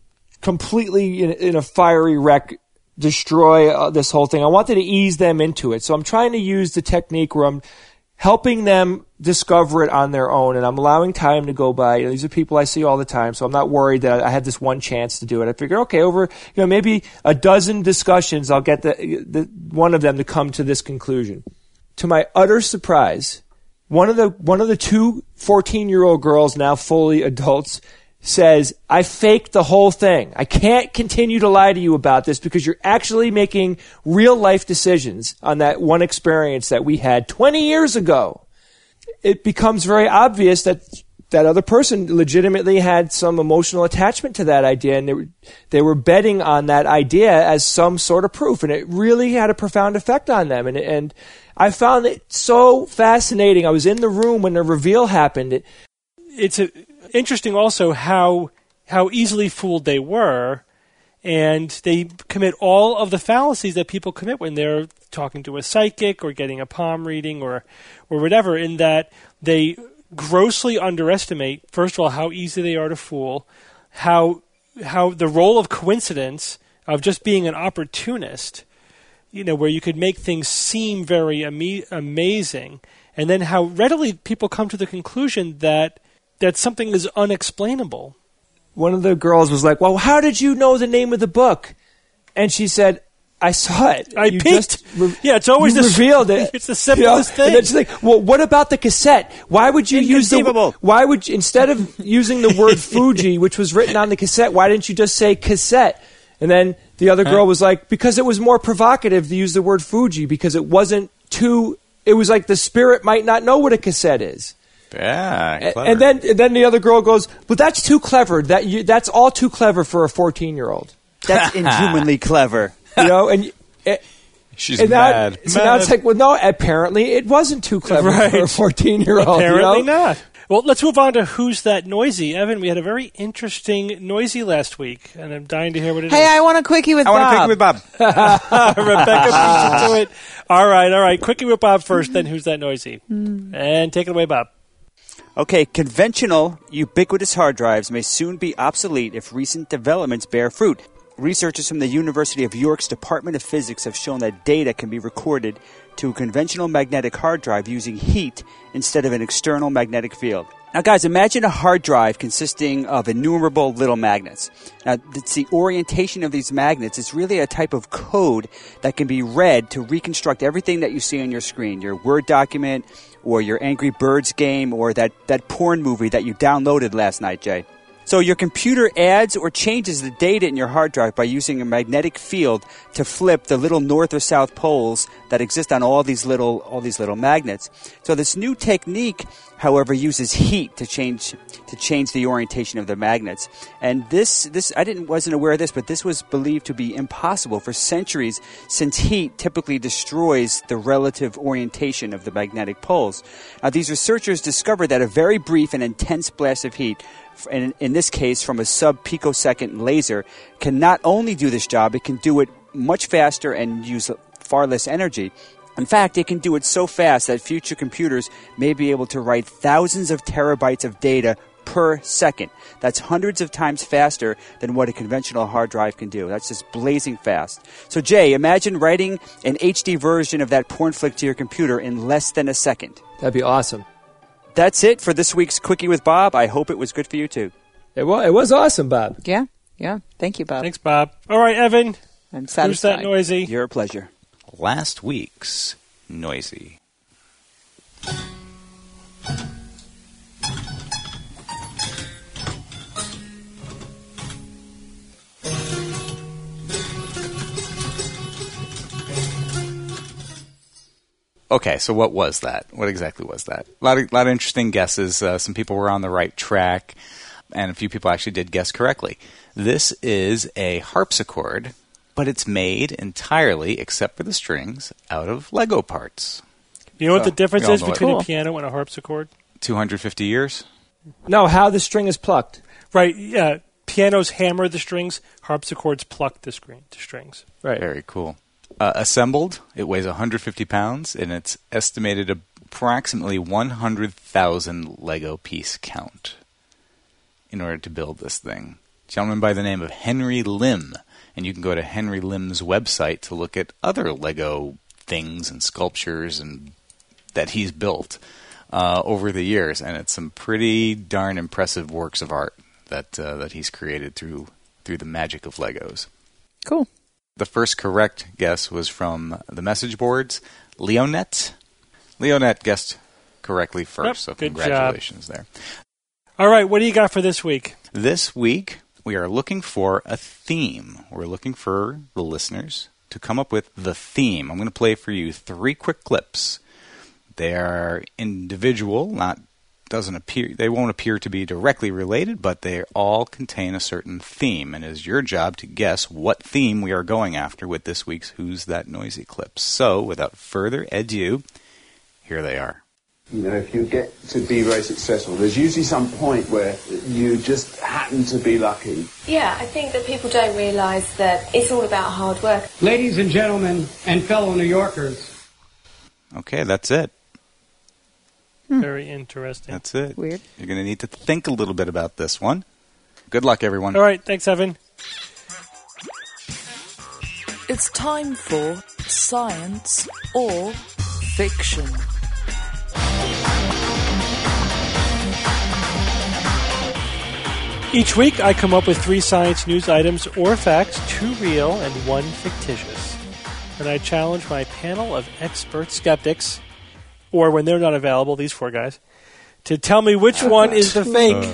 completely in, in a fiery wreck destroy uh, this whole thing. I wanted to ease them into it. So I'm trying to use the technique where I'm helping them discover it on their own, and I'm allowing time to go by. You know, these are people I see all the time, so I'm not worried that I had this one chance to do it. I figure, okay, over you know maybe a dozen discussions, I'll get the, the one of them to come to this conclusion. To my utter surprise, one of the one of the two fourteen-year-old girls, now fully adults, says, I faked the whole thing. I can't continue to lie to you about this because you're actually making real-life decisions on that one experience that we had twenty years ago. It becomes very obvious that that other person legitimately had some emotional attachment to that idea, and they were, they were betting on that idea as some sort of proof, and it really had a profound effect on them. And, and I found it so fascinating. I was in the room when the reveal happened. It, it's a interesting also how how easily fooled they were, and they commit all of the fallacies that people commit when they're talking to a psychic or getting a palm reading or or whatever, in that they grossly underestimate, first of all, how easy they are to fool, how how the role of coincidence, of just being an opportunist, you know, where you could make things seem very ama- amazing, and then how readily people come to the conclusion that that something is unexplainable. One of the girls was like, well, how did you know the name of the book? And she said, I saw it. I you peeked. Re- yeah, it's always you the revealed it. It's the simplest you know? thing. And then she's like, well, what about the cassette? Why would you use the, why would you, instead of using the word Fuji, which was written on the cassette, why didn't you just say cassette? And then the other girl was like, because it was more provocative to use the word Fuji, because it wasn't too, it was like the spirit might not know what a cassette is. Yeah, clever. And then and then the other girl goes, but that's too clever. That you, that's all too clever for a fourteen-year-old. That's inhumanly clever. You know, and it, she's and mad. Now, so mad. now it's like, well, no, apparently it wasn't too clever right. for a fourteen-year-old. Apparently you know? not. Well, let's move on to Who's That Noisy? Evan, we had a very interesting Noisy last week, and I'm dying to hear what it hey, is. Hey, I want a quickie with I Bob. want a quickie with Bob. Rebecca beats to it. All right, all right. Quickie with Bob first, then Who's That Noisy? Mm. And take it away, Bob. Okay, conventional, ubiquitous hard drives may soon be obsolete if recent developments bear fruit. Researchers from the University of York's Department of Physics have shown that data can be recorded to a conventional magnetic hard drive using heat instead of an external magnetic field. Now, guys, imagine a hard drive consisting of innumerable little magnets. Now, it's the orientation of these magnets is really a type of code that can be read to reconstruct everything that you see on your screen, your Word document, or your Angry Birds game, or that, that porn movie that you downloaded last night, Jay. So your computer adds or changes the data in your hard drive by using a magnetic field to flip the little north or south poles that exist on all these little all these little magnets. So this new technique, however, uses heat to change to change the orientation of the magnets. And this this I didn't wasn't aware of this, but this was believed to be impossible for centuries, since heat typically destroys the relative orientation of the magnetic poles. Now, these researchers discovered that a very brief and intense blast of heat, in, in this case from a sub-picosecond laser, can not only do this job, it can do it much faster and use far less energy. In fact, it can do it so fast that future computers may be able to write thousands of terabytes of data per second. That's hundreds of times faster than what a conventional hard drive can do. That's just blazing fast. So, Jay, imagine writing an H D version of that porn flick to your computer in less than a second. That'd be awesome. That's it for this week's Quickie with Bob. I hope it was good for you, too. It was, it was awesome, Bob. Yeah, yeah. Thank you, Bob. Thanks, Bob. All right, Evan, I'm Who's satisfied. that noisy? Your pleasure. Last week's noisy. Okay, so what was that? What exactly was that? A lot of, lot of interesting guesses. Uh, some people were on the right track, and a few people actually did guess correctly. This is a harpsichord, but it's made entirely, except for the strings, out of Lego parts. You know what the Oh, difference we all is know it. between Cool. a piano and a harpsichord? two hundred fifty years? No, how the string is plucked. Right, yeah. Pianos hammer the strings, harpsichords pluck the, screen, the strings. Right. Very cool. Uh, assembled, it weighs one hundred fifty pounds, and it's estimated approximately one hundred thousand Lego piece count in order to build this thing. A gentleman by the name of Henry Lim, and you can go to Henry Lim's website to look at other Lego things and sculptures and that he's built uh, over the years, and it's some pretty darn impressive works of art that uh, that he's created through through the magic of Legos. Cool. The first correct guess was from the message boards. Leonet. Leonet guessed correctly first, Yep, so good congratulations there. All right, what do you got for this week? This week, we are looking for a theme. We're looking for the listeners to come up with the theme. I'm going to play for you three quick clips. They are individual, not doesn't appear they won't appear to be directly related, but they all contain a certain theme, and it is your job to guess what theme we are going after with this week's Who's That Noisy clip. So, without further ado, here they are. You know, if you get to be very successful, there's usually some point where you just happen to be lucky. Yeah, I think that people don't realise that it's all about hard work. Ladies and gentlemen and fellow New Yorkers. Okay, that's it. Very interesting. That's it. Weird. You're going to need to think a little bit about this one. Good luck, everyone. All right, thanks, Evan. It's time for Science or Fiction. Each week, I come up with three science news items or facts, two real and one fictitious. And I challenge my panel of expert skeptics, or when they're not available, these four guys, to tell me which one is the fake. Uh.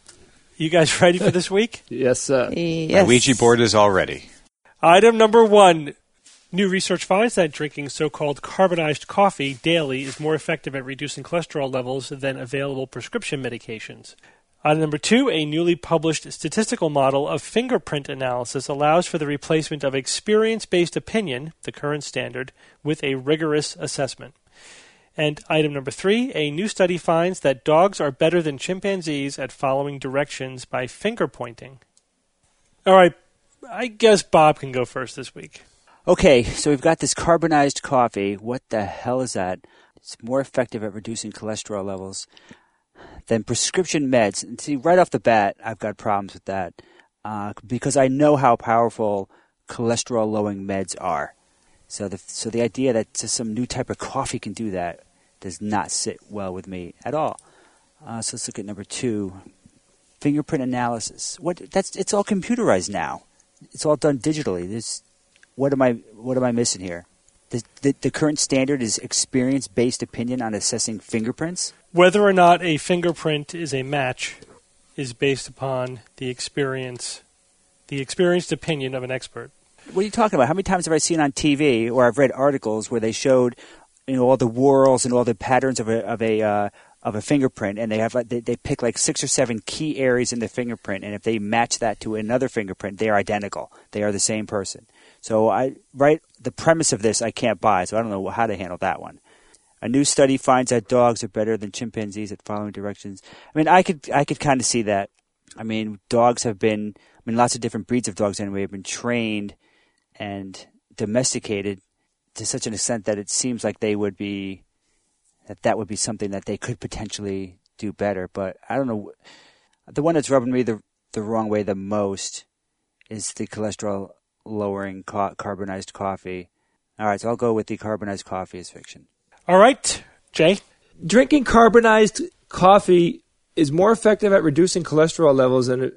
You guys ready for this week? Yes, sir. Yes. My Ouija board is all ready. Item number one. New research finds that drinking so-called carbonized coffee daily is more effective at reducing cholesterol levels than available prescription medications. Item number two, a newly published statistical model of fingerprint analysis allows for the replacement of experience-based opinion, the current standard, with a rigorous assessment. And item number three, a new study finds that dogs are better than chimpanzees at following directions by finger pointing. All right, I guess Bob can go first this week. Okay, so we've got this carbonized coffee. What the hell is that? It's more effective at reducing cholesterol levels than prescription meds. And see, right off the bat, I've got problems with that uh, because I know how powerful cholesterol-lowering meds are. So the so the idea that just some new type of coffee can do that does not sit well with me at all. Uh, so let's look at number two, fingerprint analysis. What that's it's all computerized now. It's all done digitally. This what am I what am I missing here? The, the, the current standard is experience-based opinion on assessing fingerprints. Whether or not a fingerprint is a match is based upon the experience, the experienced opinion of an expert. What are you talking about? How many times have I seen on T V or I've read articles where they showed, you know, all the whorls and all the patterns of a of a uh, of a fingerprint, and they have they, they pick like six or seven key areas in the fingerprint, and if they match that to another fingerprint, they are identical. They are the same person. So I right the premise of this I can't buy, so I don't know how to handle that one. A new study finds that dogs are better than chimpanzees at following directions. I mean, I could I could kind of see that. I mean, dogs have been I mean, lots of different breeds of dogs anyway have been trained and domesticated to such an extent that it seems like they would be that that would be something that they could potentially do better. But I don't know. The one that's rubbing me the the wrong way the most is the cholesterol lowering ca- carbonized coffee. All right, so I'll go with the carbonized coffee as fiction. All right, Jay. Drinking carbonized coffee is more effective at reducing cholesterol levels than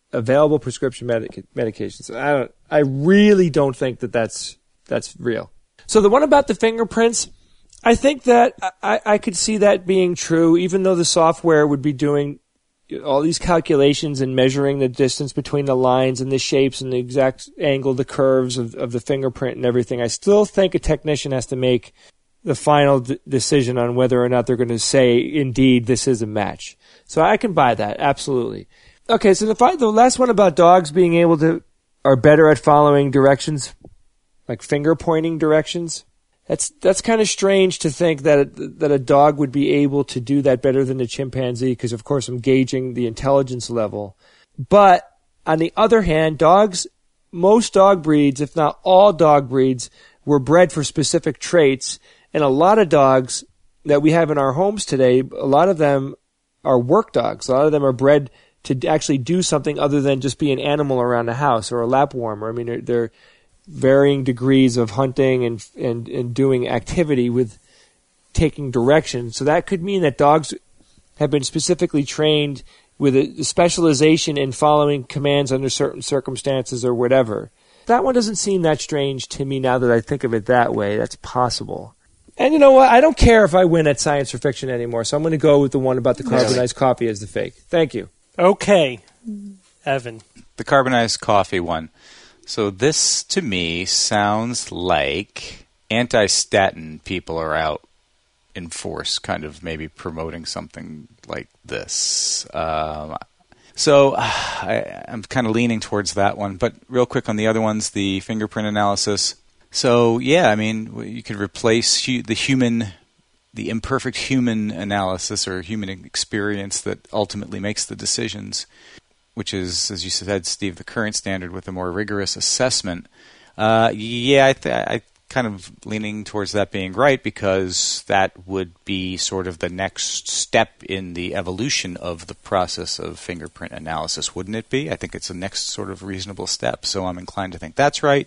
available prescription medic- medications. I don't. I really don't think that that's that's real. So the one about the fingerprints, I think that I, I could see that being true, even though the software would be doing all these calculations and measuring the distance between the lines and the shapes and the exact angle, the curves of, of the fingerprint and everything. I still think a technician has to make the final d- decision on whether or not they're going to say, indeed, this is a match. So I can buy that, absolutely. Okay, so the, fi- the last one about dogs being able to, are better at following directions, like finger pointing directions. That's that's kind of strange to think that a, that a dog would be able to do that better than a chimpanzee, because of course I'm gauging the intelligence level. But on the other hand, dogs, most dog breeds, if not all dog breeds, were bred for specific traits, and a lot of dogs that we have in our homes today, a lot of them are work dogs. A lot of them are bred to actually do something other than just be an animal around the house or a lap warmer. I mean, they're, they're varying degrees of hunting and, and and doing activity with taking direction. So that could mean that dogs have been specifically trained with a specialization in following commands under certain circumstances or whatever. That one doesn't seem that strange to me now that I think of it that way. That's possible. And you know what? I don't care if I win at science or fiction anymore, so I'm going to go with the one about the carbonized coffee as the fake. Thank you. Okay. Evan. The carbonized coffee one. So this, to me, sounds like anti-statin people are out in force, kind of maybe promoting something like this. Um, so uh, I, I'm kind of leaning towards that one. But real quick on the other ones, the fingerprint analysis. So, yeah, I mean, you could replace hu- the human, the imperfect human analysis or human experience that ultimately makes the decisions, which is, as you said, Steve, the current standard with a more rigorous assessment. Uh, yeah, I, th- I kind of leaning towards that being right, because that would be sort of the next step in the evolution of the process of fingerprint analysis, wouldn't it be? I think it's the next sort of reasonable step, so I'm inclined to think that's right.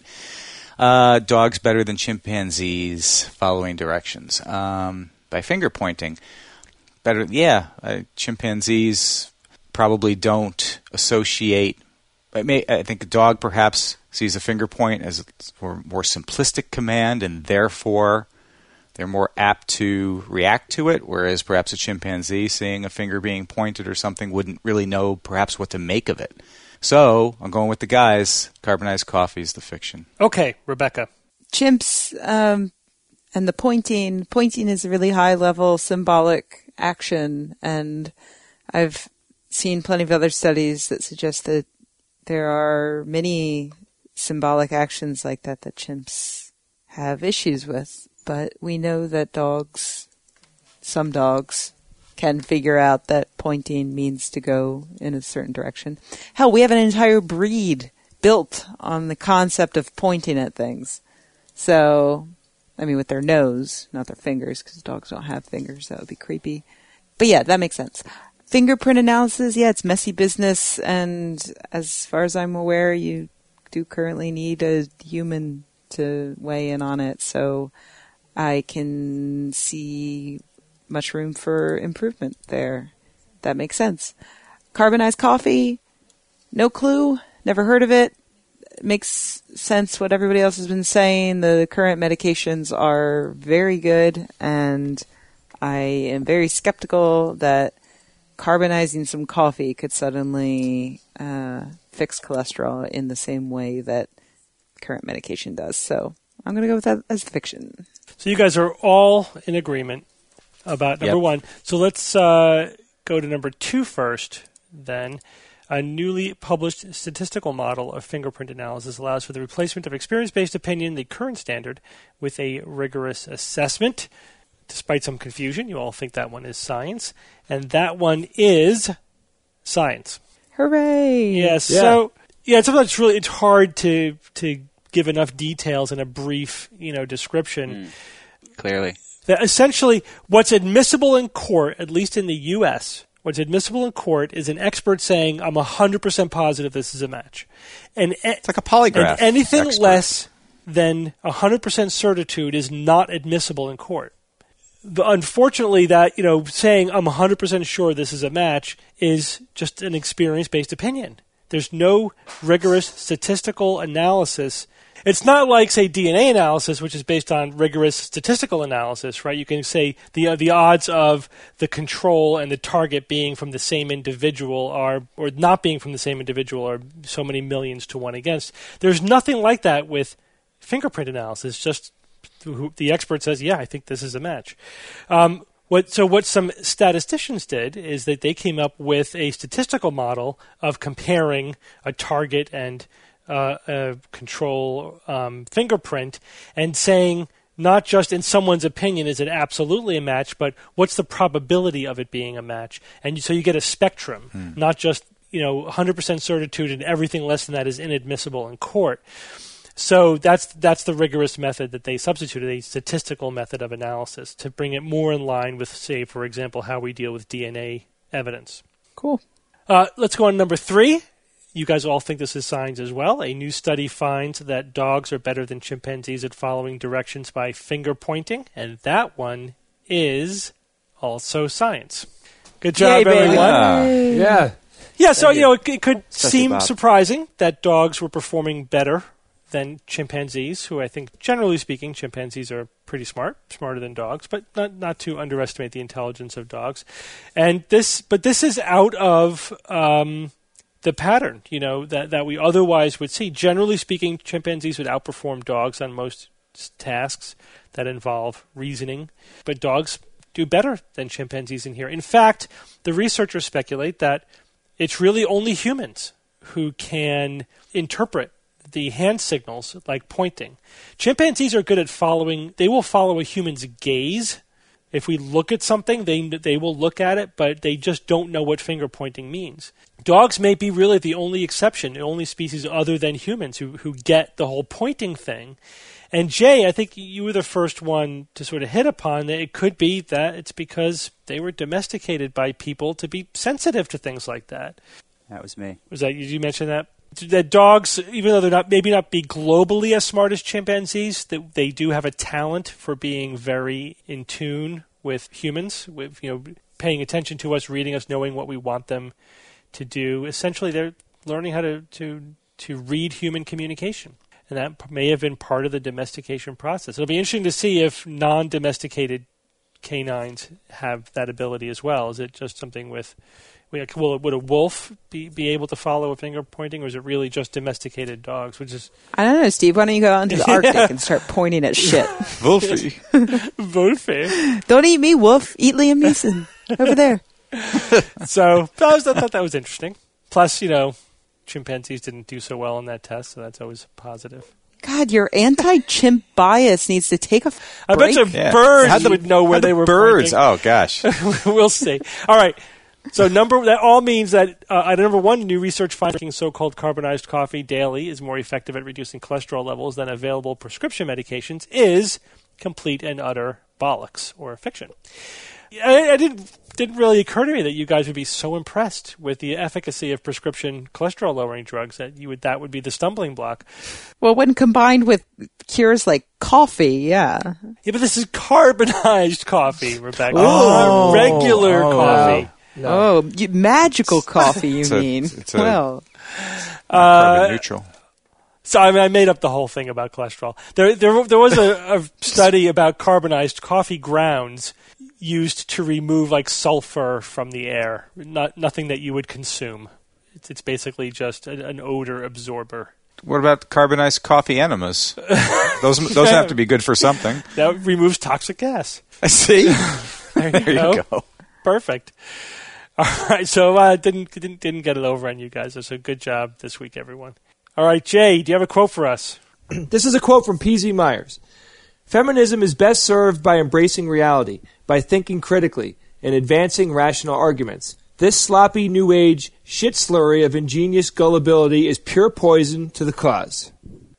Uh, dogs better than chimpanzees following directions. Um, by finger pointing, better, yeah, uh, chimpanzees probably don't associate. I, may, I think a dog perhaps sees a finger point as a more simplistic command, and therefore they're more apt to react to it, whereas perhaps a chimpanzee seeing a finger being pointed or something wouldn't really know perhaps what to make of it. So I'm going with the guys. Carbonized coffee is the fiction. Okay, Rebecca. Chimps um, and the pointing. Pointing is a really high-level symbolic action, and I've seen plenty of other studies that suggest that there are many symbolic actions like that that chimps have issues with. But we know that dogs, some dogs, can figure out that pointing means to go in a certain direction. Hell, we have an entire breed built on the concept of pointing at things. So, I mean, with their nose, not their fingers, because dogs don't have fingers. That would be creepy. But yeah, that makes sense. Fingerprint analysis, yeah, it's messy business, and as far as I'm aware, you do currently need a human to weigh in on it, so I can see much room for improvement there. That makes sense. Carbonized coffee, no clue, never heard of it. Makes sense what everybody else has been saying. The current medications are very good, and I am very skeptical that carbonizing some coffee could suddenly uh, fix cholesterol in the same way that current medication does. So I'm going to go with that as fiction. So you guys are all in agreement about number yep. one. So let's uh, go to number two first, then. A newly published statistical model of fingerprint analysis allows for the replacement of experience-based opinion, the current standard, with a rigorous assessment. Despite some confusion, you all think that one is science. And that one is science. Hooray! Yes. Yeah. So, yeah, sometimes it's really it's hard to to give enough details in a brief, you know, description. Mm, clearly. That essentially, what's admissible in court, at least in the U S, what's admissible in court is an expert saying, I'm one hundred percent positive this is a match. And it's like a polygraph. And anything expert. less than one hundred percent certitude is not admissible in court. The, unfortunately, that, you know, saying I'm one hundred percent sure this is a match is just an experience-based opinion. there's no rigorous statistical analysis. It's not like, say, D N A analysis, which is based on rigorous statistical analysis, right? You can say the uh, the odds of the control and the target being from the same individual are, or not being from the same individual, are so many millions to one against. There's nothing like that with fingerprint analysis. Just the expert says, yeah, I think this is a match. Um, what so what some statisticians did is that they came up with a statistical model of comparing a target and Uh, a control um, fingerprint, and saying not just in someone's opinion is it absolutely a match, but what's the probability of it being a match. And so you get a spectrum, hmm. not just you know one hundred percent certitude, and everything less than that is inadmissible in court. So that's that's the rigorous method that they substituted, a statistical method of analysis, to bring it more in line with, say, for example, how we deal with D N A evidence. Cool. Uh, let's go on to number three. You guys all think this is science as well. A new study finds that dogs are better than chimpanzees at following directions by finger pointing, and that one is also science. Good job, Yay, everyone. Yeah. Yeah. Yeah, so, you know, it, it could Such seem surprising that dogs were performing better than chimpanzees, who I think, generally speaking, chimpanzees are pretty smart, smarter than dogs, but not not to underestimate the intelligence of dogs. And this, but this is out of Um, the pattern, you know, that, that we otherwise would see. Generally speaking, chimpanzees would outperform dogs on most tasks that involve reasoning, but dogs do better than chimpanzees in here. In fact, the researchers speculate that it's really only humans who can interpret the hand signals, like pointing. Chimpanzees are good at following, they will follow a human's gaze. If we look at something, they they will look at it, but they just don't know what finger pointing means. Dogs may be really the only exception, the only species other than humans who, who get the whole pointing thing. And Jay, I think you were the first one to sort of hit upon that it could be that it's because they were domesticated by people to be sensitive to things like that. That was me. Was that, did you mention that? That dogs, even though they're not maybe not be globally as smart as chimpanzees, that they do have a talent for being very in tune with humans, with you know paying attention to us, reading us, knowing what we want them to do. Essentially, they're learning how to to to read human communication, and that may have been part of the domestication process. It'll be interesting to see if non-domesticated canines have that ability as well. Is it just something with Will, would a wolf be, be able to follow a finger pointing, or is it really just domesticated dogs? Which is I don't know, Steve. Why don't you go out into the Arctic and start pointing at shit? Wolfie. Wolfie. Don't eat me, wolf. Eat Liam Neeson over there. So I, was, I thought that was interesting. Plus, you know, chimpanzees didn't do so well on that test, so that's always positive. God, your anti-chimp bias needs to take a break. I bet your yeah. birds would know where they were birds? pointing. Oh, gosh. We'll see. All right. So number that all means that uh, at number one, new research finds drinking so-called carbonized coffee daily is more effective at reducing cholesterol levels than available prescription medications is complete and utter bollocks or fiction. I, I didn't didn't really occur to me that you guys would be so impressed with the efficacy of prescription cholesterol lowering drugs that you would that would be the stumbling block. Well, when combined with cures like coffee, yeah. Yeah, but this is carbonized coffee, Rebecca. Oh. Not regular Oh. coffee. No. Oh, you, magical coffee, you It's a- mean? it's a- well, Carbon Uh, neutral. So I, mean, I made up the whole thing about cholesterol. There, there, there was a, a study about carbonized coffee grounds used to remove like sulfur from the air. Not nothing that you would consume. It's, it's basically just a, an odor absorber. What about carbonized coffee enemas? Those those have to be good for something. That removes toxic gas. See? There you, There go. you go. Perfect. All right, so I uh, didn't didn't didn't get it over on you guys. So good job this week, everyone. All right, Jay, do you have a quote for us? This is a quote from P Z Myers. Feminism is best served by embracing reality, by thinking critically, and advancing rational arguments. This sloppy new age shit slurry of ingenious gullibility is pure poison to the cause.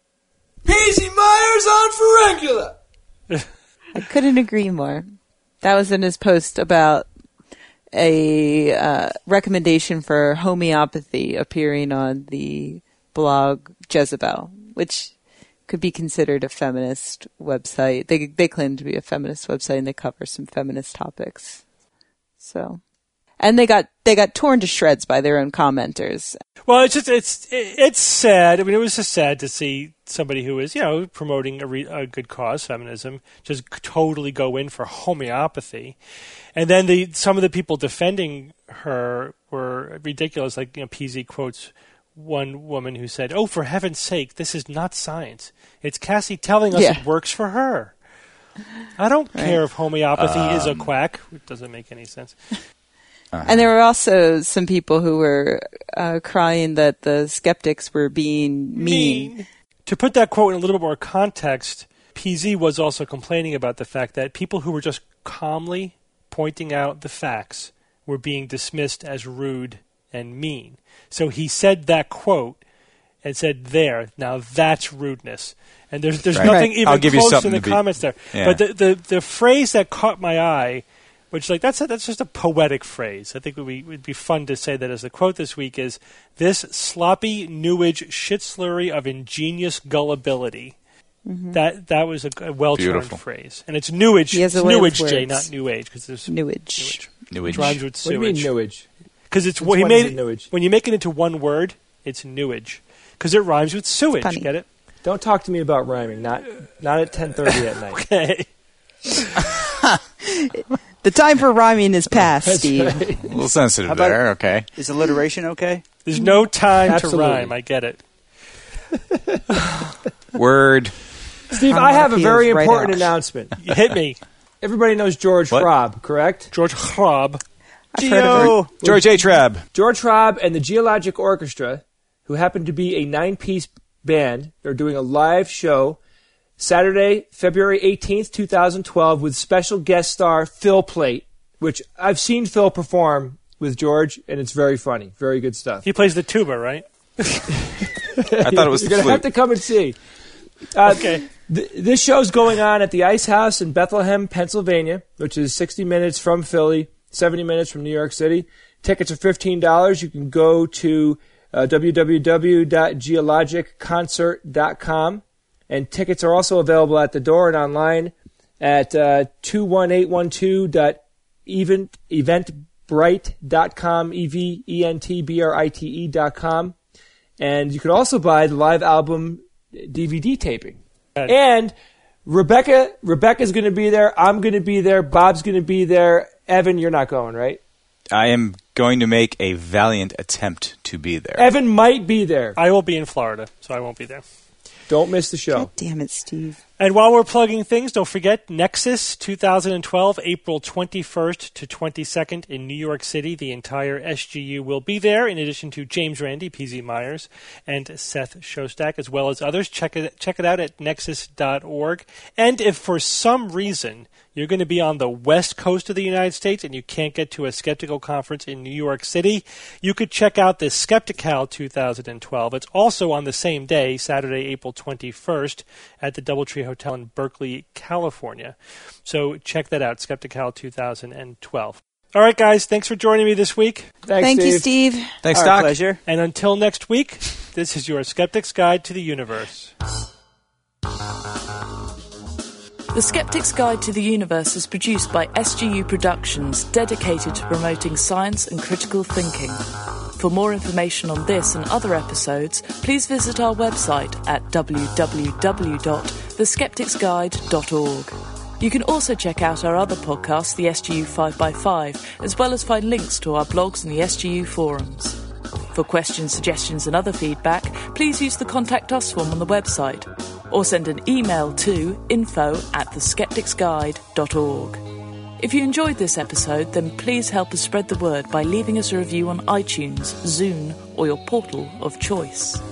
P Z Myers on Ferengula! I couldn't agree more. That was in his post about a uh, recommendation for homeopathy appearing on the blog Jezebel, which could be considered a feminist website. They they claim to be a feminist website, and they cover some feminist topics. So, And they got they got torn to shreds by their own commenters. Well, it's just it's it's sad. I mean, it was just sad to see somebody who is, you know, promoting a, re, a good cause, feminism, just totally go in for homeopathy, and then the some of the people defending her were ridiculous. Like, you know, P Z quotes one woman who said, "Oh, for heaven's sake, this is not science. It's Cassie telling us yeah. it works for her." I don't right. care if homeopathy um, is a quack. It doesn't make any sense. Uh-huh. And there were also some people who were uh, crying that the skeptics were being mean. mean. To put that quote in a little bit more context, P Z was also complaining about the fact that people who were just calmly pointing out the facts were being dismissed as rude and mean. So he said that quote and said, there, now that's rudeness. And there's there's right. nothing right. even close in the be, comments there. Yeah. But the, the, the phrase that caught my eye, which, like, that's a, that's just a poetic phrase. I think it would be, would be fun to say that as the quote this week is, "This sloppy newage shit slurry of ingenious gullibility." Mm-hmm. That that was a, a well-turned phrase. And it's newage. It's newage, Jay, not new age. Because there's newage. Newage. It rhymes with sewage. What do you mean newage? Because it's, well, he made it, when you make it into one word, it's newage. Because it rhymes with sewage. Get it? Don't talk to me about rhyming. Not not at ten thirty at night. Okay. The time for rhyming is past, That's Steve. Right. A little sensitive there, okay. Is alliteration okay? There's no time Absolutely. to rhyme. I get it. Word. Steve, I have a very right important out. announcement. You hit me. Everybody knows George What? Hrab, correct? George Hrab. I've heard of her. George H. Hrab. George Hrab and the Geologic Orchestra, who happen to be a nine-piece band, are doing a live show Saturday, February eighteenth, twenty twelve, with special guest star Phil Plait, which I've seen Phil perform with George, and it's very funny. Very good stuff. He plays the tuba, right? I thought it was the You're going to flute. have to come and see. Uh, okay. Th- this show's going on at the Ice House in Bethlehem, Pennsylvania, which is sixty minutes from Philly, seventy minutes from New York City. Tickets are fifteen dollars. You can go to uh, w w w dot geologic concert dot com. And tickets are also available at the door and online at uh, two one eight one two dot eventbrite dot com, E V E N T B R I T E dot com. And you can also buy the live album D V D taping. And Rebecca Rebecca's going to be there. I'm going to be there. Bob's going to be there. Evan, you're not going, right? I am going to make a valiant attempt to be there. Evan might be there. I will be in Florida, so I won't be there. Don't miss the show. God damn it, Steve. And while we're plugging things, don't forget Nexus twenty twelve, April twenty-first to twenty-second in New York City. The entire S G U will be there, in addition to James Randi, P Z Myers, and Seth Shostak, as well as others. Check it, check it out at nexus dot org. And if for some reason you're going to be on the west coast of the United States and you can't get to a skeptical conference in New York City, you could check out the Skeptical twenty twelve. It's also on the same day, Saturday, April twenty-first, at the Doubletree Hotel in Berkeley, California. So check that out, Skeptical twenty twelve. All right, guys, thanks for joining me this week. Thanks, Thank Steve. you, Steve. Thanks, Our Doc. pleasure. And until next week, this is your Skeptic's Guide to the Universe. The Skeptic's Guide to the Universe is produced by S G U Productions, dedicated to promoting science and critical thinking. For more information on this and other episodes, please visit our website at w w w dot the skeptics guide dot org. You can also check out our other podcast, the S G U five by five, as well as find links to our blogs and the S G U forums. For questions, suggestions and other feedback, please use the Contact Us form on the website, or send an email to info at the skeptics guide dot org. If you enjoyed this episode, then please help us spread the word by leaving us a review on iTunes, Zune, or your portal of choice.